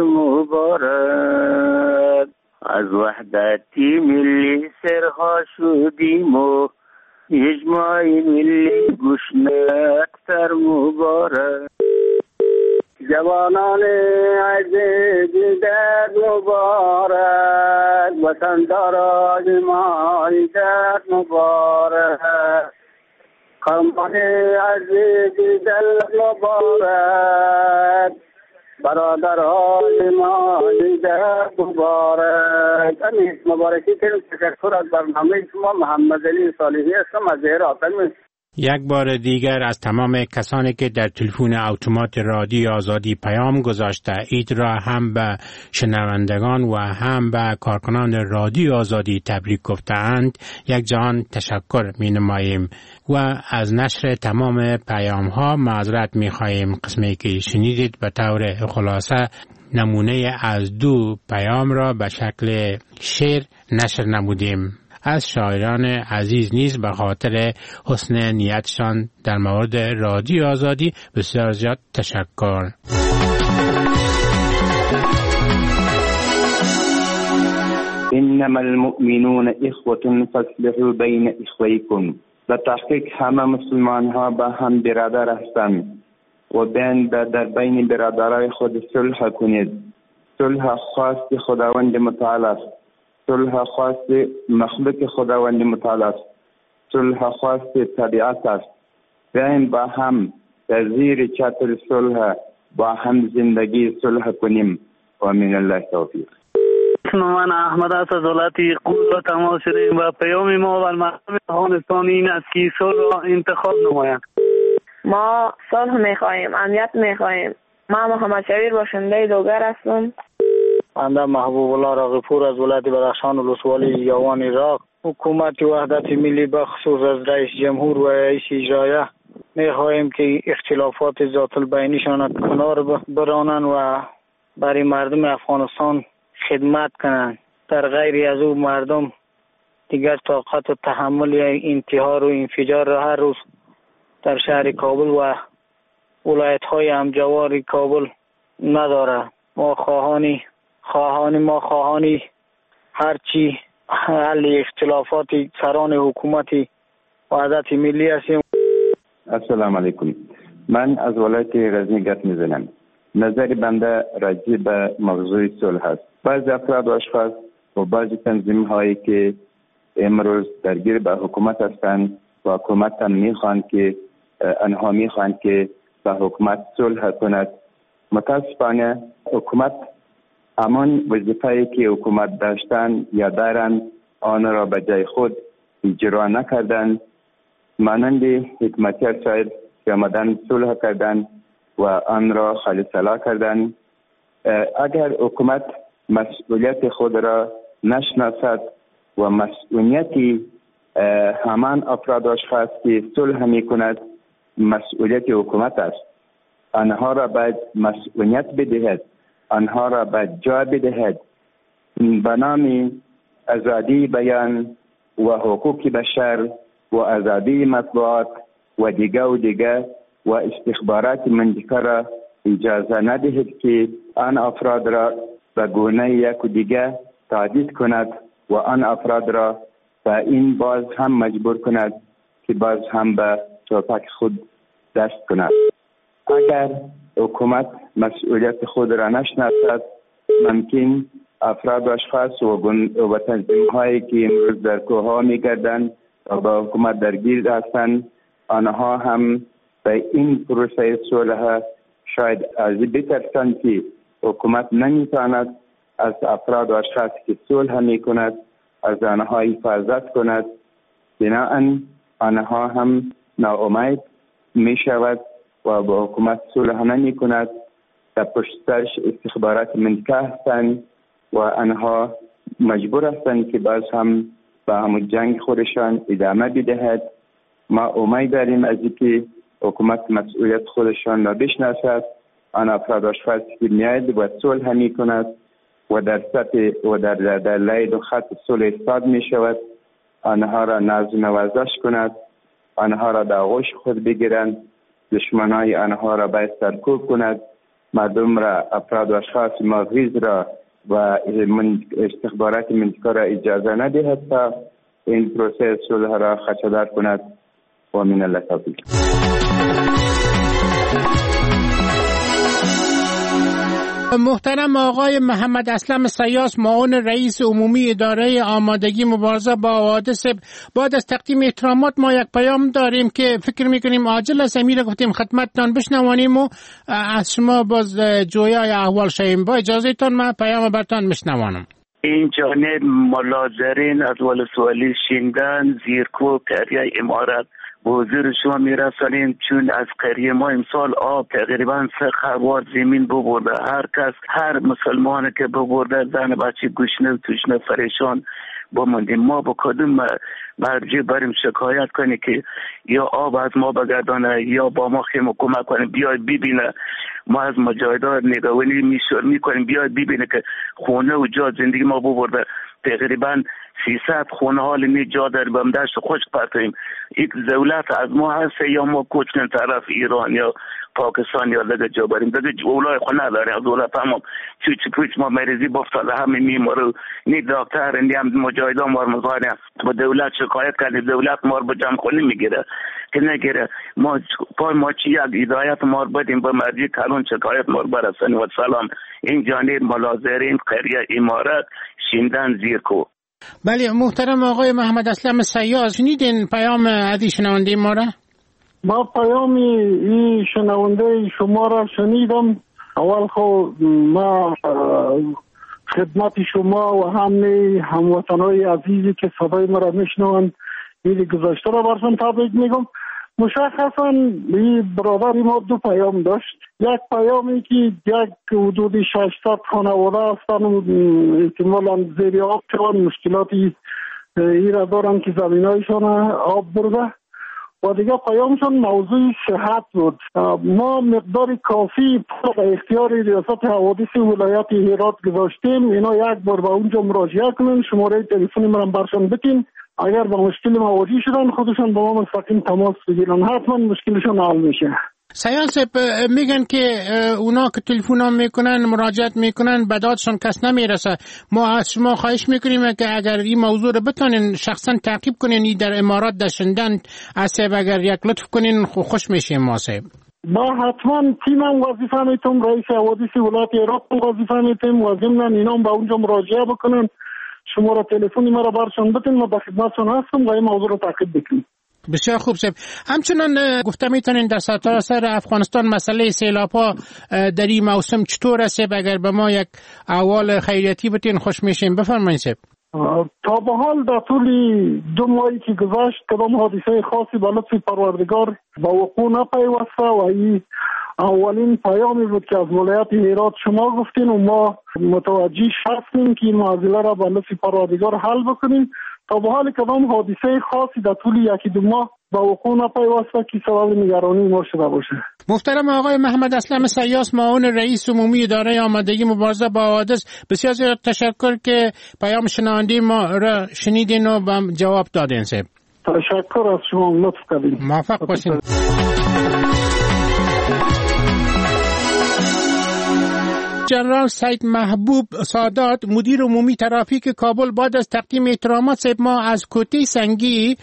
مبارک، از وحدتی ملی سرها شدیم و اجماعی ملی گشنه اختر مبارک، جوانان عزیز در مبارک، وطنداران ایمان در مبارک، قومان عزیز در مبارک، برادران ایمان در مبارک. امید مبارکی کنیم. تشکر از برنامه شما. محمد علی صالحی هستم از هرات. یک بار دیگر از تمام کسانی که در تلفن اتومات رادیو آزادی پیام گذاشته، عید را هم به شنوندگان و هم به کارکنان رادیو آزادی تبریک گفتند یک جهان تشکر می نماییم و از نشر تمام پیام ها معذرت می خواهیم. قسمی که شنیدید به طور خلاصه نمونه از دو پیام را به شکل شعر نشر نمودیم. از شاعران عزیز نیز به خاطر حسن نیتشان در مورد رادیو آزادی بسیار زیاد تشکر. انما المؤمنون اخوة فاصلحوا بین اخویکم. به تحقیق همه مسلمان ها با هم برادر هستند، و بیاین در بین برادرای خود صلح کنید. صلح خواست خداوند متعال است. صلح خواست مخلوق خداوند متعال است. صلح خواست طبیعت است. بیاین با هم در زیر چتر صلح با هم زندگی صلح کنیم و من الله توفیق. من احمد است از ولایت قم را تماس شدیم و پیام ما و مردم افغانستان این است که صلح را انتخاب نمایند. ما صلح میخواهیم، امنیت میخواهیم. ما محمد شبیر باشنده دوگر هستم. بنده محبوب الله راغبپور از ولایت بدخشان ولسوالی یاوان عراق. حکومت وحدت ملی بخصوص از رئیس جمهور و رئیس اجرایه میخواهیم که اختلافات ذات البینیشان کنار برانند و برای مردم افغانستان خدمت کنند. در غیر از او مردم دیگر طاقت و تحمل انتحار و انفجار را هر روز در شهر کابل و ولایت های همجوار کابل نداره. ما خواهانی خواهانی ما خواهانی هرچی حل اختلافات سران حکومت وحدت ملی هستیم. السلام علیکم. من از ولایت غزنی گپ میزنم. نظر بنده راجع به موضوع صلح است. بعضی افراد و اشخاص و بعضی تنظیم هایی که امروز درگیر به حکومت هستند و حکومت هم میخوان که آنها میخوان که با حکومت صلح کند. متاسفانه حکومت همان وظیفه‌ای که حکومت داشتن یا دارند آن را به جای خود اجرا نکردند. مانند حکمتیار صاحب که آمدن صلح کردند و آن را خالص‌الله کردند. اگر حکومت مسئولیت خود را نشناسد و مسئولیتی همان افراد و اشخاص که صلح می کند مسئولیت حکومت است، آنها را باید مسئولیت بدهد، آنها را باید جا بدهد. به نام آزادی بیان و حقوق بشر و آزادی مطبوعات و دیگه و دیگه و استخبارات منطقه را اجازه ندهد که آن افراد را به گونه یک و دیگه تهدید کند و آن افراد را به این باز هم مجبور کند که باز هم به توپک خود دست کند. اگر حکومت مسئولیت خود را نشناسد، ممکن افراد و اشخاص و تنظیم هایی که امروز در کوه می گردند و با حکومت درگیر هستند، آنها هم به این پروسه صلح شاید از بترسند که حکومت نمیتواند از افراد و اشخاص که صلح می کند از آنها حفاظت کند. بنابراین آنها هم ناامید می شود و با حکومت صلح نمی کند. در پشت سرش استخبارات منطقه هستند و آنها مجبور هستند که باز هم با همون جنگ خودشان ادامه بدهد. ما امید داریم از اینکه حکومت مسئولیت خودشان را بشناسد، آن افراد و اشخاص که میاید و صلح می کند و در سطح و در در, در لید و خط صلح ایستاد می شود، آنها را ناز و نوازش کند، آنها را در آغوش خود بگیرند، دشمنای آنها را باید سرکوب کند، مردم را افراد و اشخاص مغریض را و استخبارات منطقه را اجازه ندهد تا این پروسه صلح را خدشه‌دار کند و من الله توفیق. محترم آقای محمد اسلم سیاس، معاون رئیس عمومی اداره آمادگی مبارزه با حوادث، بعد از تقدیم احترامات ما یک پیام داریم که فکر میکنیم عاجل است، امیر گفتیم خدمتتان بشنوانیم و از شما باز جویای احوال شویم. با اجازهتان من پیام برتان بشنوانم. این جانب ملازرین از ولسوالی شیندن زیرکوب قریه امارت به حضور شما میرسانیم، چون از قریه ما امسال آب تقریبا سه خروار زمین ببرده. هر کس هر مسلمانی که ببرده زن بچه گشنه و توشنه پریشان بماندیم. ما با کدوم مرجع بریم شکایت کنیم که یا آب از ما بگردانه یا با ما خیمه کمک کنیم؟ بیاید ببینه ما از مجاهدان نگاهی میکنیم، بیاید ببینه که خونه و جا زندگی ما ببرده. تقریبا سیصد خونه حال می جا در بمدشت خوش پرتیم. این دولت از ما هست یا ما کوچ کنیم طرف ایران یا پاکستان یا دیگه جا بریم دیگه اولای خونه داریم دولت هم چی چی پوچ ما مریضی بافتاده همه میمارو نی دکتر نی هم مجاهدان مار مزاره با دولت شکایت کردیم دولت مار به جمع خونی میگیره که نگیره ما پای ما چی یک هدایت مار بدیم به مرجی کلون شکایت مار برسنی و سلام این جانب ملازرین قریه امارت شیندن زیرکو. بله محترم آقای محمد اسلم سیاز شنیدین پیام عزیز شنونده ما را؟ ما پیام این شنونده شما را شنیدم. اول خود ما خدمت شما و همه هموطنهای عزیزی که صدای ما را میشنوند این گذاشته را برشان تبریک میگم. مشخصا این برادر ما دو پیام داشت. یک پیامی که یک حدود ششصد خانواده هستند احتمالاً زیر آب شدن مشکلاتی این را دارن که زمینایشان آب برده و دیگه پیامشان موضوع صحت بود. ما مقدار کافی به اختیار ریاست حوادث ولایت هرات گذاشتیم. اینا یک بار به اونجا مراجعه کنن شماره تلفن ما برشان بتین اگر با مشکل مواجه شدن خودشان با ما مستقیم تماس بگیرن حتما مشکلشون حل میشه. سیاس میگن که اونا که تلفن هم میکنن مراجعت میکنن به دادشان کس نمیرسه. ما از شما خواهش میکنیم که اگر این موضوع رو بتونین شخصا تعقیب کنین این در امارات داشتن اصیب اگر یک لطف کنین خوش میشیم ما صاحب. ما حتما تیمم وظیفه میتونم رئیس حوادث ولایت هرات وظیفه میتونم و ضمن اینا به اونجا مراجعه بکنن شماره تلفنی ما را برشان بتین ما به خدمتشون هستم و این موضوع رو تعقیب بکنیم. بسیار خوب صاحب. همچنان گفته میتونین در سرتاسر افغانستان مسئله سیلاب‌ها در این موسم چطور است؟ اگر به ما یک احوال خیریتی بتین خوش میشیم. بفرمایید صاحب. تا به حال در طول دو ماهی که گذشت کدام حادثه خاصی به لطف پروردگار با وقوع نپیوسته و این اولین پیامی بود که از ولایت هرات شما گفتین و ما متوجه هستیم که این معضله را به لطف پروردگار حل بکنیم. تا به حال کدام حادثه خاصی در طول یکی دو ماه با وقوع نپیوسته که سبب نگرانی ما شده باشه. محترم آقای محمد اسلم سیاس معاون رئیس عمومی اداره آمادگی مبارزه با حوادث بسیار زیاد تشکر که پیام شنونده ما را شنیدین و به جواب دادین صاحب. تشکر از شما لطف کردین. موفق باشین. جنرال سید محبوب سادات مدیر عمومی ترافیک کابل بعد از تقدیم احترامات صاحب ما از کوته سنگی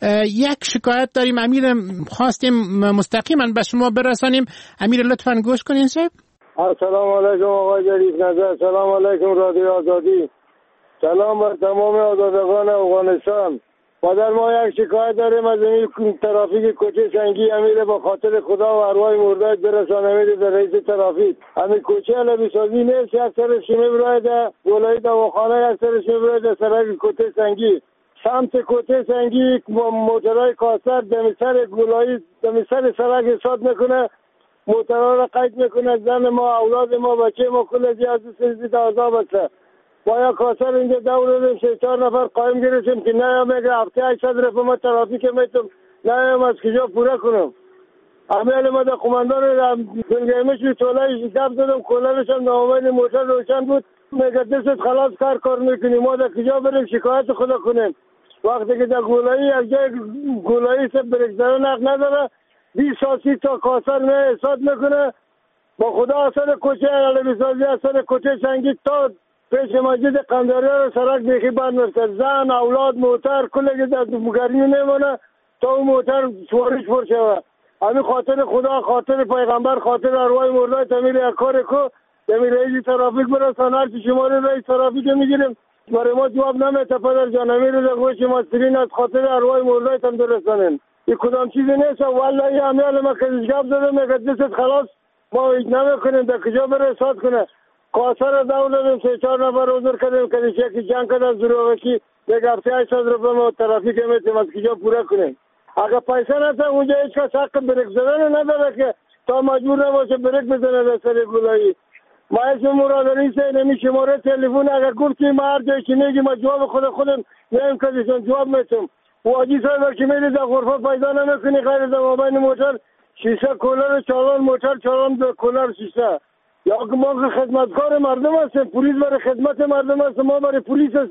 یک شکایت داریم. امیر خواستیم مستقیما به شما برسانیم. امیر لطفاً گوش کنین صاحب. السلام علیکم آقای جلیل نظر. سلام علیکم رادیو آزادی. سلام بر تمام آزادگان افغانستان. مادر ما یک شکایت داریم از این ترافیک کوچه سنگی. امیر با خاطر خدا و ارواح مرداد برسان امیر در رئیس ترافیک. همین کوچه علوی سازی نیست. یک سرش میبرای در گلایی دواخانه یک سرش میبرای در سرک کوچه سنگی. سمت کوچه سنگی موترهای کاسر دمی سر گلایی دمی سر سرک حساد میکنه. موترها را قید میکنه. زن ما اولاد ما بچه ما کل از سیزی دوازده بسته. بایا کاسر اینجا دولت سه چهار نفر قایم گرفتیم که نه میگه هفته هشتصد رفت ما ترافیک میتونم نه از کجا پورا کنم. امیال ما در قماندان دلگیمش به طولای شکب زدم کلرش هم نامین موتر روشن بود میگه دستت خلاص کار کار میکنیم ما در کجا بریم شکایت خدا کنیم. وقتی که در گولایی از جای گولایی سے برکزره نق نداره بیست ساسی تا کاسر نه احساد میکنه. با خدا اصلا کوچه علوی سازی اصلا کوچه سنگی تا پیش مسجد قنداری رو سرک بیخی بند میرسد. زن اولاد موتر کلگی در گرمی نمونه تا اون موتر سوارش پر شوه. همین خاطر خدا خاطر پیغمبر خاطر ارواح مردای تمیر یک کار کو تمیر رئیس ترافیک برسان هر چی شماره رئیس ترافیک میگیریم برای ما جواب نمیده. پدر جان امیر در گوش ماسترین از خاطر ارواح مردای تم درستانن. این کدام چیزی نیست. والله امیال ما کشگاب زده میگه دستت خلاص ما هیچ نمیکنیم در کجا بره ساد کنه. کاسر دولت سه چهار نفر حضور کردیم که یکی جنگ کرد از ضروری یک هفته هشتصد روپیه ما ترافیک میتیم از کجا پورا کنیم. اگر پیسه نتا اونجا هیچ کس حق بریک زدن نداره که تا مجبور نباشه بریک بزنه در سر گلایی. ما اسم مرادری سه نمی شماره تلفن اگر گفتیم ما هر جایی که میگیم ما جواب خود خودم نیم کدیشون جواب میتیم. واجی صاحب که میری در غرفه پیدا نمیکنی غیر در مابین موتر شیشه کولر چالان موتر چالان در کولر شیشه. یا که ما خدمتکار مردم هستیم پلیس برای خدمت مردم هستیم ما برای پلیس هستیم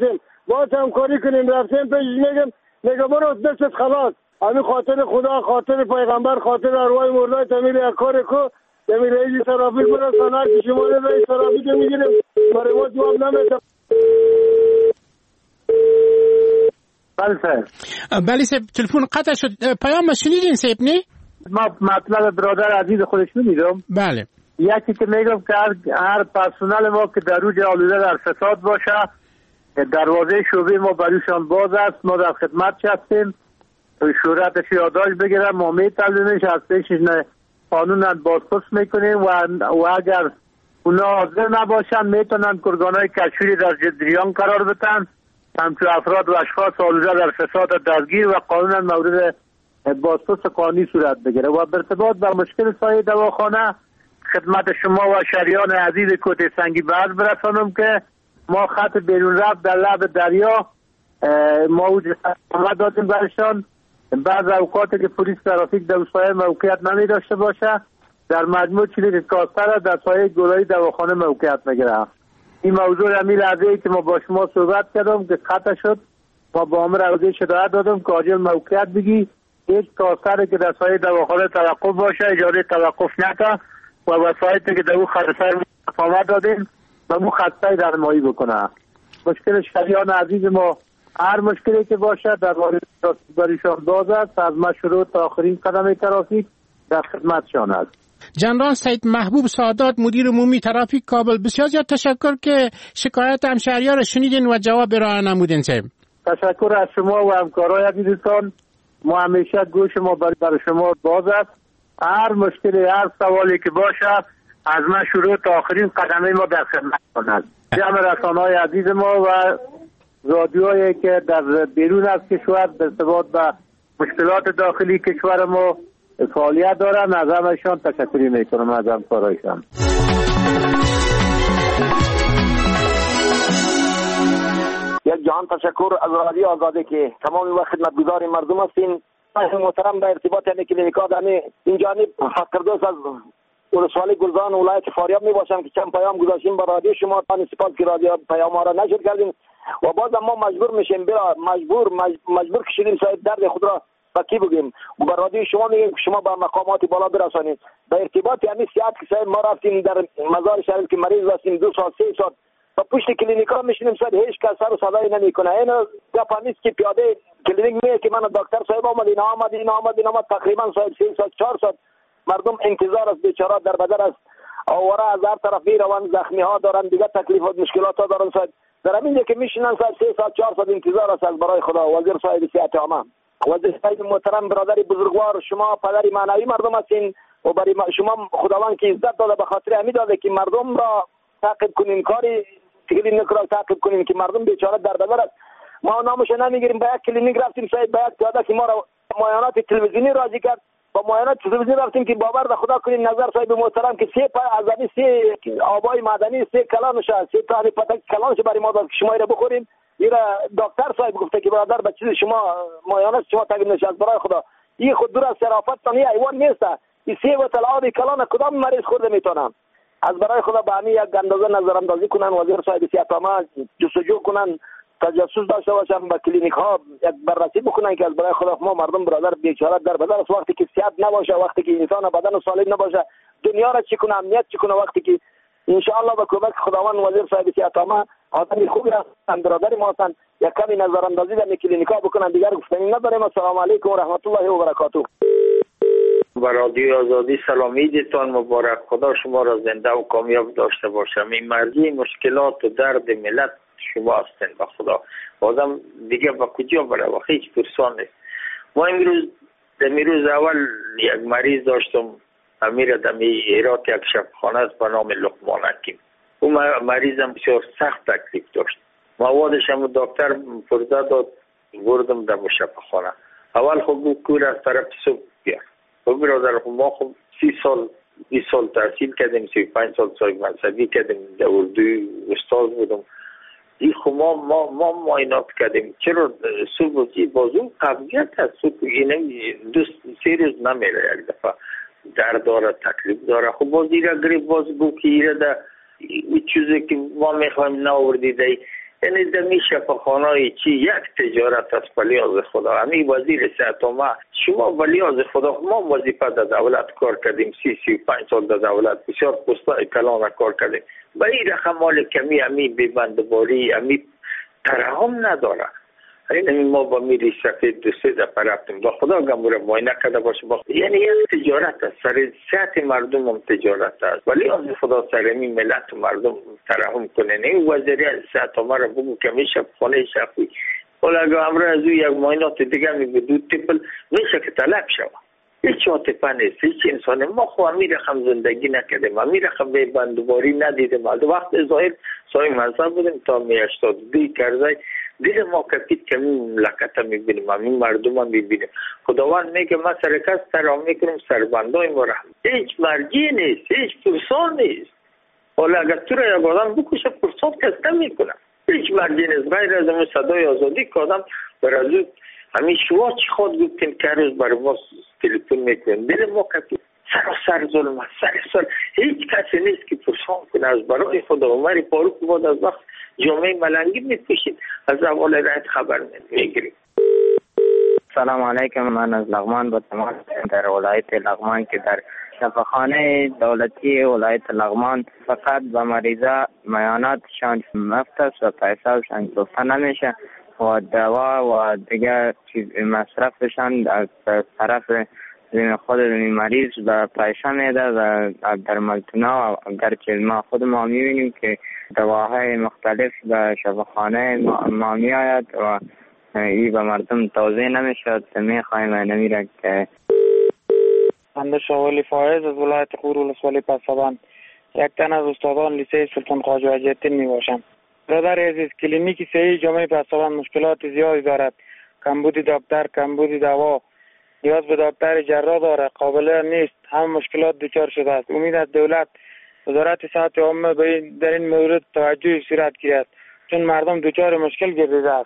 با همکاری کنیم. رفتیم پیش میگم میگم برو دستت خلاص، همین خاطر خدا، خاطر پیغمبر، خاطر ارواح مردای تمیر یک کار کو تمیر رئیس ترافیک برسانه که شماره رئیس ترافیک میگیریم برای ما جواب نمیده. بله سر بله سر تلفن قطع شد. پیام شنیدین سیب نی؟ ما مطلب برادر عزیز خودش میدیدم. بله یکی که میگم که هر پرسنل ما که در روز آلوده در فساد باشه دروازه شعبه ما برایشان باز است. ما در خدمت هستیم، شهرتش یادداشت بگیرم، ما میطلبیمش، از پیشش نه قانونا بازپرس میکنیم و, و اگر اونا حاضر نباشن میتونن کرگانهای کشوری در جریان قرار بدن، همچون افراد و اشخاص آلوده در فساد دستگیر و قانونا مورد بازپرس قانونی صورت بگیره. و به ارتباط با مشکل سایه دواخانه خدمت شما و شهریان عزیز کوته سنگی باز برسانم که ما خط بیرون رفت در لب دریا ما آمد دادیم برشان. بعض اوقات که پلیس ترافیک در سایه موقعیت نمی داشته باشه در مجموع چیلی کاستر در سایه گلایی دواخانه موقعیت میگیره. این موضوع همی لحظه ای که ما با شما صحبت کردم که قطع شد ما با امر عوضی شدایت دادم که عاجل موقعیت بگی یک کاستر که در سایه دواخانه توقف باشه اجازه توقف نکه و وسایتی که در اون خطر آمد دادیم و مو خطای در مایی بکنه. مشکل شهریان عزیز ما هر مشکلی که باشه در باریشان باز است، از مشروع تا آخرین قدم ترافیک در خدمتشان است. جنرال سید محبوب سادات مدیر عمومی ترافیک کابل، بسیار زیاد تشکر که شکایت همشهریان را شنیدین و جواب ارائه نمودین. صاحب تشکر از شما و همکارای عزیزتان. ما همیشه گوش ما برای شما باز است. هر مشکلی هر سوالی که باشه از من شروع تا آخرین قدمه ما در خدمت است. جمع رسانه‌های عزیز ما و رادیوهایی که در بیرون از کشور به ارتباط با مشکلات داخلی کشور ما فعالیت دارن، از همشان تشکری میکنم از همکارایشان. یک جهان تشکر از رادیو آزادی که تمام وقت خدمتگزار مردم هستین. محترم در ارتباط یعنی کلینیکا در این جانب فقردوس از ولسوالی گلزان ولایت فاریاب می باشم که چند پیام گذاشتیم با رادیو شما، تان سپاس که رادیو پیام ها را نشر کردیم و بازم ما مجبور میشیم برا مجبور مجبور کشیدیم صاحب درد خود را با کی بگیم و با رادیو شما میگیم که شما با مقامات بالا برسانید. در ارتباط یعنی صحت که صاحب ما رفتیم در مزار شریف که مریض هستیم دو سال سه سال با پشت کلینیکا میشینیم صاحب هیچ کس سر و صدایی نمیکنه. اینا گپامیست که پیاده کلینیک میگه که من دکتر صاحب آمد اینا آمد اینا آمد اینا آمد تقریبا صاحب سه سال چهار سال مردم انتظار است، بیچاره در بدر است، آواره از هر طرف میروند، زخمی ها دارن، دیگه تکلیفات مشکلات ها دارن صاحب. در همین که میشینن صاحب سه سال چهار سال انتظار است از برای خدا. وزیر صاحب صحت عامه، وزیر صاحب محترم، برادر بزرگوار، شما پدری معنوی مردم هستین و برای شما خداوند که عزت داده به خاطر همین داده که مردم را تعقیب کنین، کاری کلینیک را تعقیب کنین که مردم بیچاره در بدر است. ما نامش نمیگیریم. به یک کلینیک رفتیم صاحب، به یک پیاده که ما را معاینات تلویزیونی راضی کرد، با معاینات تلویزیونی رفتیم که باور به خدا کنین نظر صاحب محترم که سه پای ازدی سه آبای معدنی سه کلانش سه تا پتک کلانش برای ما داد که شما را بخوریم. میره دکتر صاحب گفته که برادر به چیز شما معاینات شما تگید نشد برای خدا این خود دور از صرافت تانی ایوان نیست. این سه بوتل آب کلان کدام مریض خورده میتونن از برای خدا به همین یک اندازه نظر اندازی کنن. وزیر صاحب صحت عامه جستجو کنن، تجسس داشته باشن، با کلینیک ها یک بررسی بکنن که از برای خدا ما مردم برادر بیچاره در بدن است. وقتی که صحت نباشه، وقتی که انسان بدن سالم نباشه، دنیا را چی کنه، امنیت چی کنه؟ وقتی که ان شاء الله با کمک خداوند وزیر صاحب صحت عامه آدم خوبی هستن، برادر ما هستن، یک کمی نظر اندازی در کلینیک ها بکنن. دیگر گفتنی نداریم. السلام علیکم و رحمت الله و برکاته. با رادیو آزادی سلام، عیدتان مبارک. خدا شما را زنده و کامیاب داشته باشم. این مرزی مشکلات و درد ملت شما هستین. با خدا بازم دیگه با کجا بره و هیچ پرسان نیست. ما امروز دمیروز اول یک مریض داشتم امیر دمی ایرات یک شفاخانه است به نام لقمان حکیم. اون مریضم بسیار سخت تکلیف داشت. موادش هم دکتر پرده داد، بردم در شفاخانه. اول خب کور از طرف صبح بیار. خب برادر ما خب سی سال بیست سال تحصیل کردیم، سی و پنج سال صاحب منصبی کردیم، در اردو استاد بودم. این خب ما ما ما معاینات کردیم. چرا صبح بازو قبضیت هست؟ صبح این دو سه روز نمیره، یک دفعه درد داره، تکلیف داره. خب باز دیگه گریب باز گو که ایره ده این چیزی که ما میخوایم ناوردیده یعنی دمی شفاخانه چی یک تجارت است ولی از خدا. همین وزیر صحت ما شما ولی از خدا ما وظیفه در دولت کار کردیم، سی سی و پنج سال در دولت بسیار پستای کلان کار کردیم. با این رقم مال کمی همین بیبندباری همین ترحم نداره. این ما با میری سفید دو سه دفعه رفتیم با خدا گموره معاینه کرده باشه با یعنی یک تجارت است، سر صحت مردم هم تجارت است ولی از خدا سر می ملت و مردم ترحم کنه. این وزیر صحت ما را بگو که میشه خانه شفی ولی اگر امروز از یک معاینات دیگه می بدو تیپل میشه که طلب شود. هیچ عاطفه نیست، هیچ انسانی. ما خو امیر رقم زندگی نکردیم، امیر رقم به بندوباری ندیدیم. از وقت ظاهر سای منصب بودیم تا می هشتاد دی کرده دیل ما کپید که این مملکت هم میبینیم، این مردم هم میبینیم. خداوند میگه ما سرکست ترام میکنم سربندای ما رحم. هیچ مرگی نیست، هیچ پرسان نیست. حالا اگر تو را یک آدم بکشه پرسان کس نمیکنم. هیچ مرگی نیست غیر از همون صدای آزادی که آدم بر از اون همین شما چی خود گفتین که روز برای ما تلفن میکنیم. دیل ما کپید سراسر ظلم است، سراسر هیچ کسی نیست که پرسان کنه از برای خدا. عمر فاروق بود از وقت جامعه ملنگی میپوشید از اول رایت خبر میگیریم. سلام علیکم، من از لغمان با تماس در ولایت لغمان که در شفاخانه دولتی ولایت لغمان فقط به مریضا میاناتشان مفت است و پیسه‌شان گرفته نمیشه و دوا و دیگر چیز مصرفشان از طرف خود مریض به پیسه میده و در ملتنا گرچه ما خود ما میبینیم که دواهای مختلف به شفاخانه ما می آید و این به مردم توضیح نمیشد. میخوایم نمیره که بنده شاولی فایز از ولایت غور ولسوالی پسابند یک تن از استادان لیسه سلطان خواجه حجتین می باشم. برادر عزیز، کلینیک صحی جامعه پسابند مشکلات زیادی دارد. کمبود دکتر، کمبود دوا، نیاز به دکتر جراح داره، قابل نیست، هم مشکلات دچار شده است. امید از دولت وزارت صحت عامه به در این مورد توجه صورت گیرد چون مردم دچار مشکل گردیده است.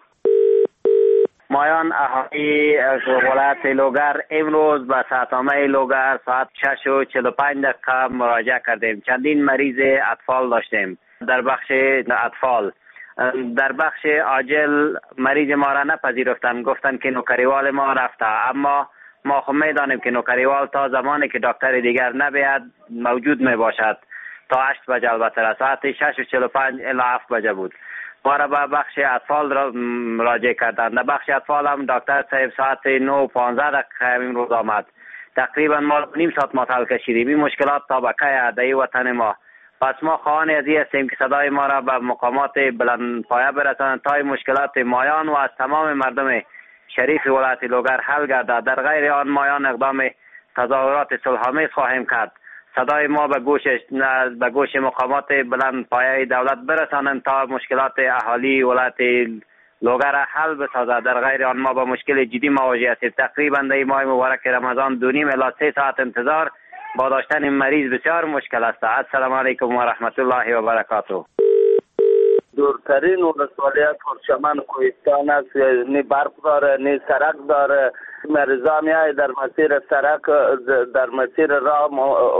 مایان اهالی از ولایت لوگر امروز به صحت عامه لوگر ساعت شش و چهل و پنج دقیقه مراجعه کردیم. چندین مریض اطفال داشتیم در بخش اطفال. در بخش عاجل مریض ما را نپذیرفتن، گفتن که نوکریوال ما رفته، اما ما خب میدانیم که نوکریوال تا زمانی که دکتر دیگر نبیاد موجود می باشد تا هشت بجه البته ساعت شش و چهل و پنج الی هفت بجه بود. ما را به بخش اطفال را مراجعه کردند. در بخش اطفال هم دکتر صاحب ساعت نه و پانزده دقیقه امروز آمد. تقریبا ما نیم ساعت معطل کشیدیم. این مشکلات طبقه ادعی وطن ما. پس ما خواهان از این هستیم که صدای ما را به مقامات بلند پایه برسانند تا مشکلات مایان و از تمام مردم شریف ولایت لوگر حل گردد. در غیر آن مایان اقدام تظاهرات صلح‌آمیز خواهیم کرد. صدای ما به گوش به گوش مقامات بلند پایه دولت برسانند تا مشکلات اهالی ولایت لوگر حل بسازد. در غیر آن ما با مشکل جدی مواجه هستیم. تقریبا در ماه مبارک رمضان دو نیم الی سه ساعت انتظار با داشتن مریض بسیار مشکل است. السلام علیکم و رحمت الله و برکاته. دورترین ولسوالیت پرچمن کوهستان است. نی برق داره، نی سرک داره. مریضا میای در مسیر سرک در مسیر راه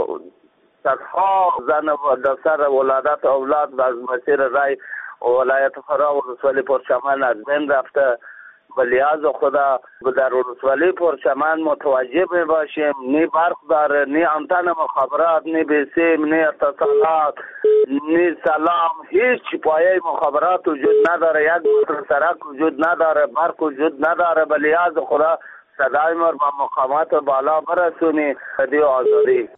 صدها زن و دفتر ولادت اولاد از مسیر رای ولایت خرا ولسوالی پرچمن از بین رفته. بلیاز خدا در ولسوالی پرچمن متوجه می باشیم. نی برق داره، نی انتن مخابرات، نی بیسیم، نی اتصالات، نی سلام، هیچ پایه مخابرات وجود نداره. یک متر سرک وجود نداره، برق وجود نداره. بلیاز خدا صدای ما با مقامات بالا برسونی. دیو آزادی.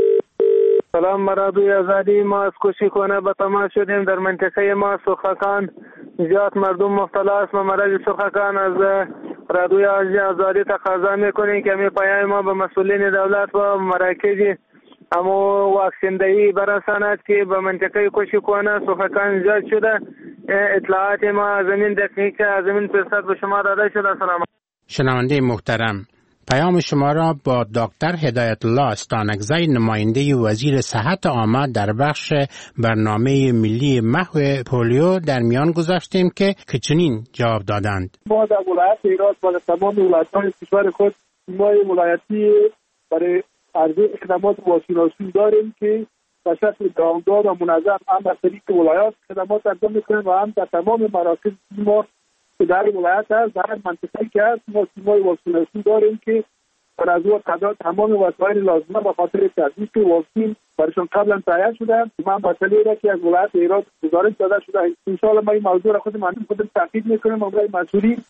سلام مرادوی آزادی. ما از کوشیکانه به تماس شدیم. در منطقه ما سرخکان زیاد مردم مبتلا است. ما مرض سرخکان از رادوی آزادی تقاضا میکنیم که می پیام ما به مسئولین دولت و مراکز اما واکسین دهی برساند که به منطقه کوشیکانه سرخکان زیاد شده. اطلاعات ما از زمین تکنیک از زمین فرصت به شما داده شده. سلام. شنونده محترم، پیام شما را با دکتر هدایت الله استانکزی نماینده وزیر صحت عامه در بخش برنامه ملی محو پولیو در میان گذاشتیم که چنین جواب دادند. ما در ولایت ایران و تمام ولایت‌های کشور خود ما ولایتی برای عرضه اقدامات واکسیناسیون داریم که به شکل دامدار و منظم هم در طریق ولایات خدمات تقدیم میکنیم و هم در تمام مراکز ما که در ولایت هست، در منطقه‌ای که هست ما تیم‌های واکسیناسیون داریم که بر از او تعداد تمام وسایل لازمه به خاطر تطبیق واکسین برشان قبلا تهیه شده. من با تلیره که از ولایت ایران گزارش داده شده ان شاء الله ما این موضوع را خود من خودم تاکید میکنیم و برای مسئولین.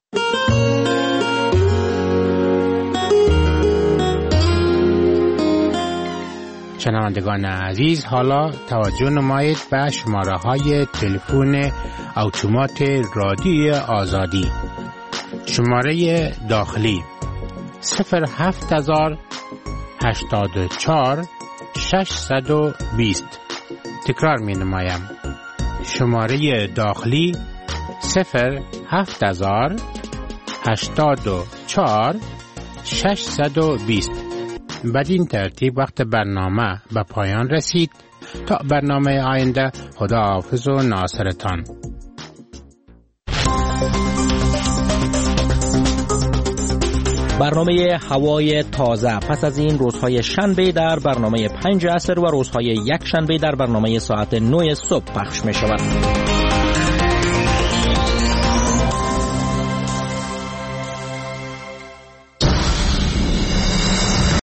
شنوندگان عزیز، حالا توجه نمایید به شماره های تلفن اتومات رادیوی آزادی. شماره داخلی صفر هفت هزار هشتاد و چهار ششصد و بیست. تکرار می نمایم. شماره داخلی صفر هفت هزار هشتاد و چهار ششصد و بیست. بدین ترتیب وقت برنامه به پایان رسید. تا برنامه آینده، خدا حافظ و ناصرتان. برنامه هوای تازه پس از این روزهای شنبه در برنامه پنج عصر و روزهای یک شنبه در برنامه ساعت نه صبح پخش می شود.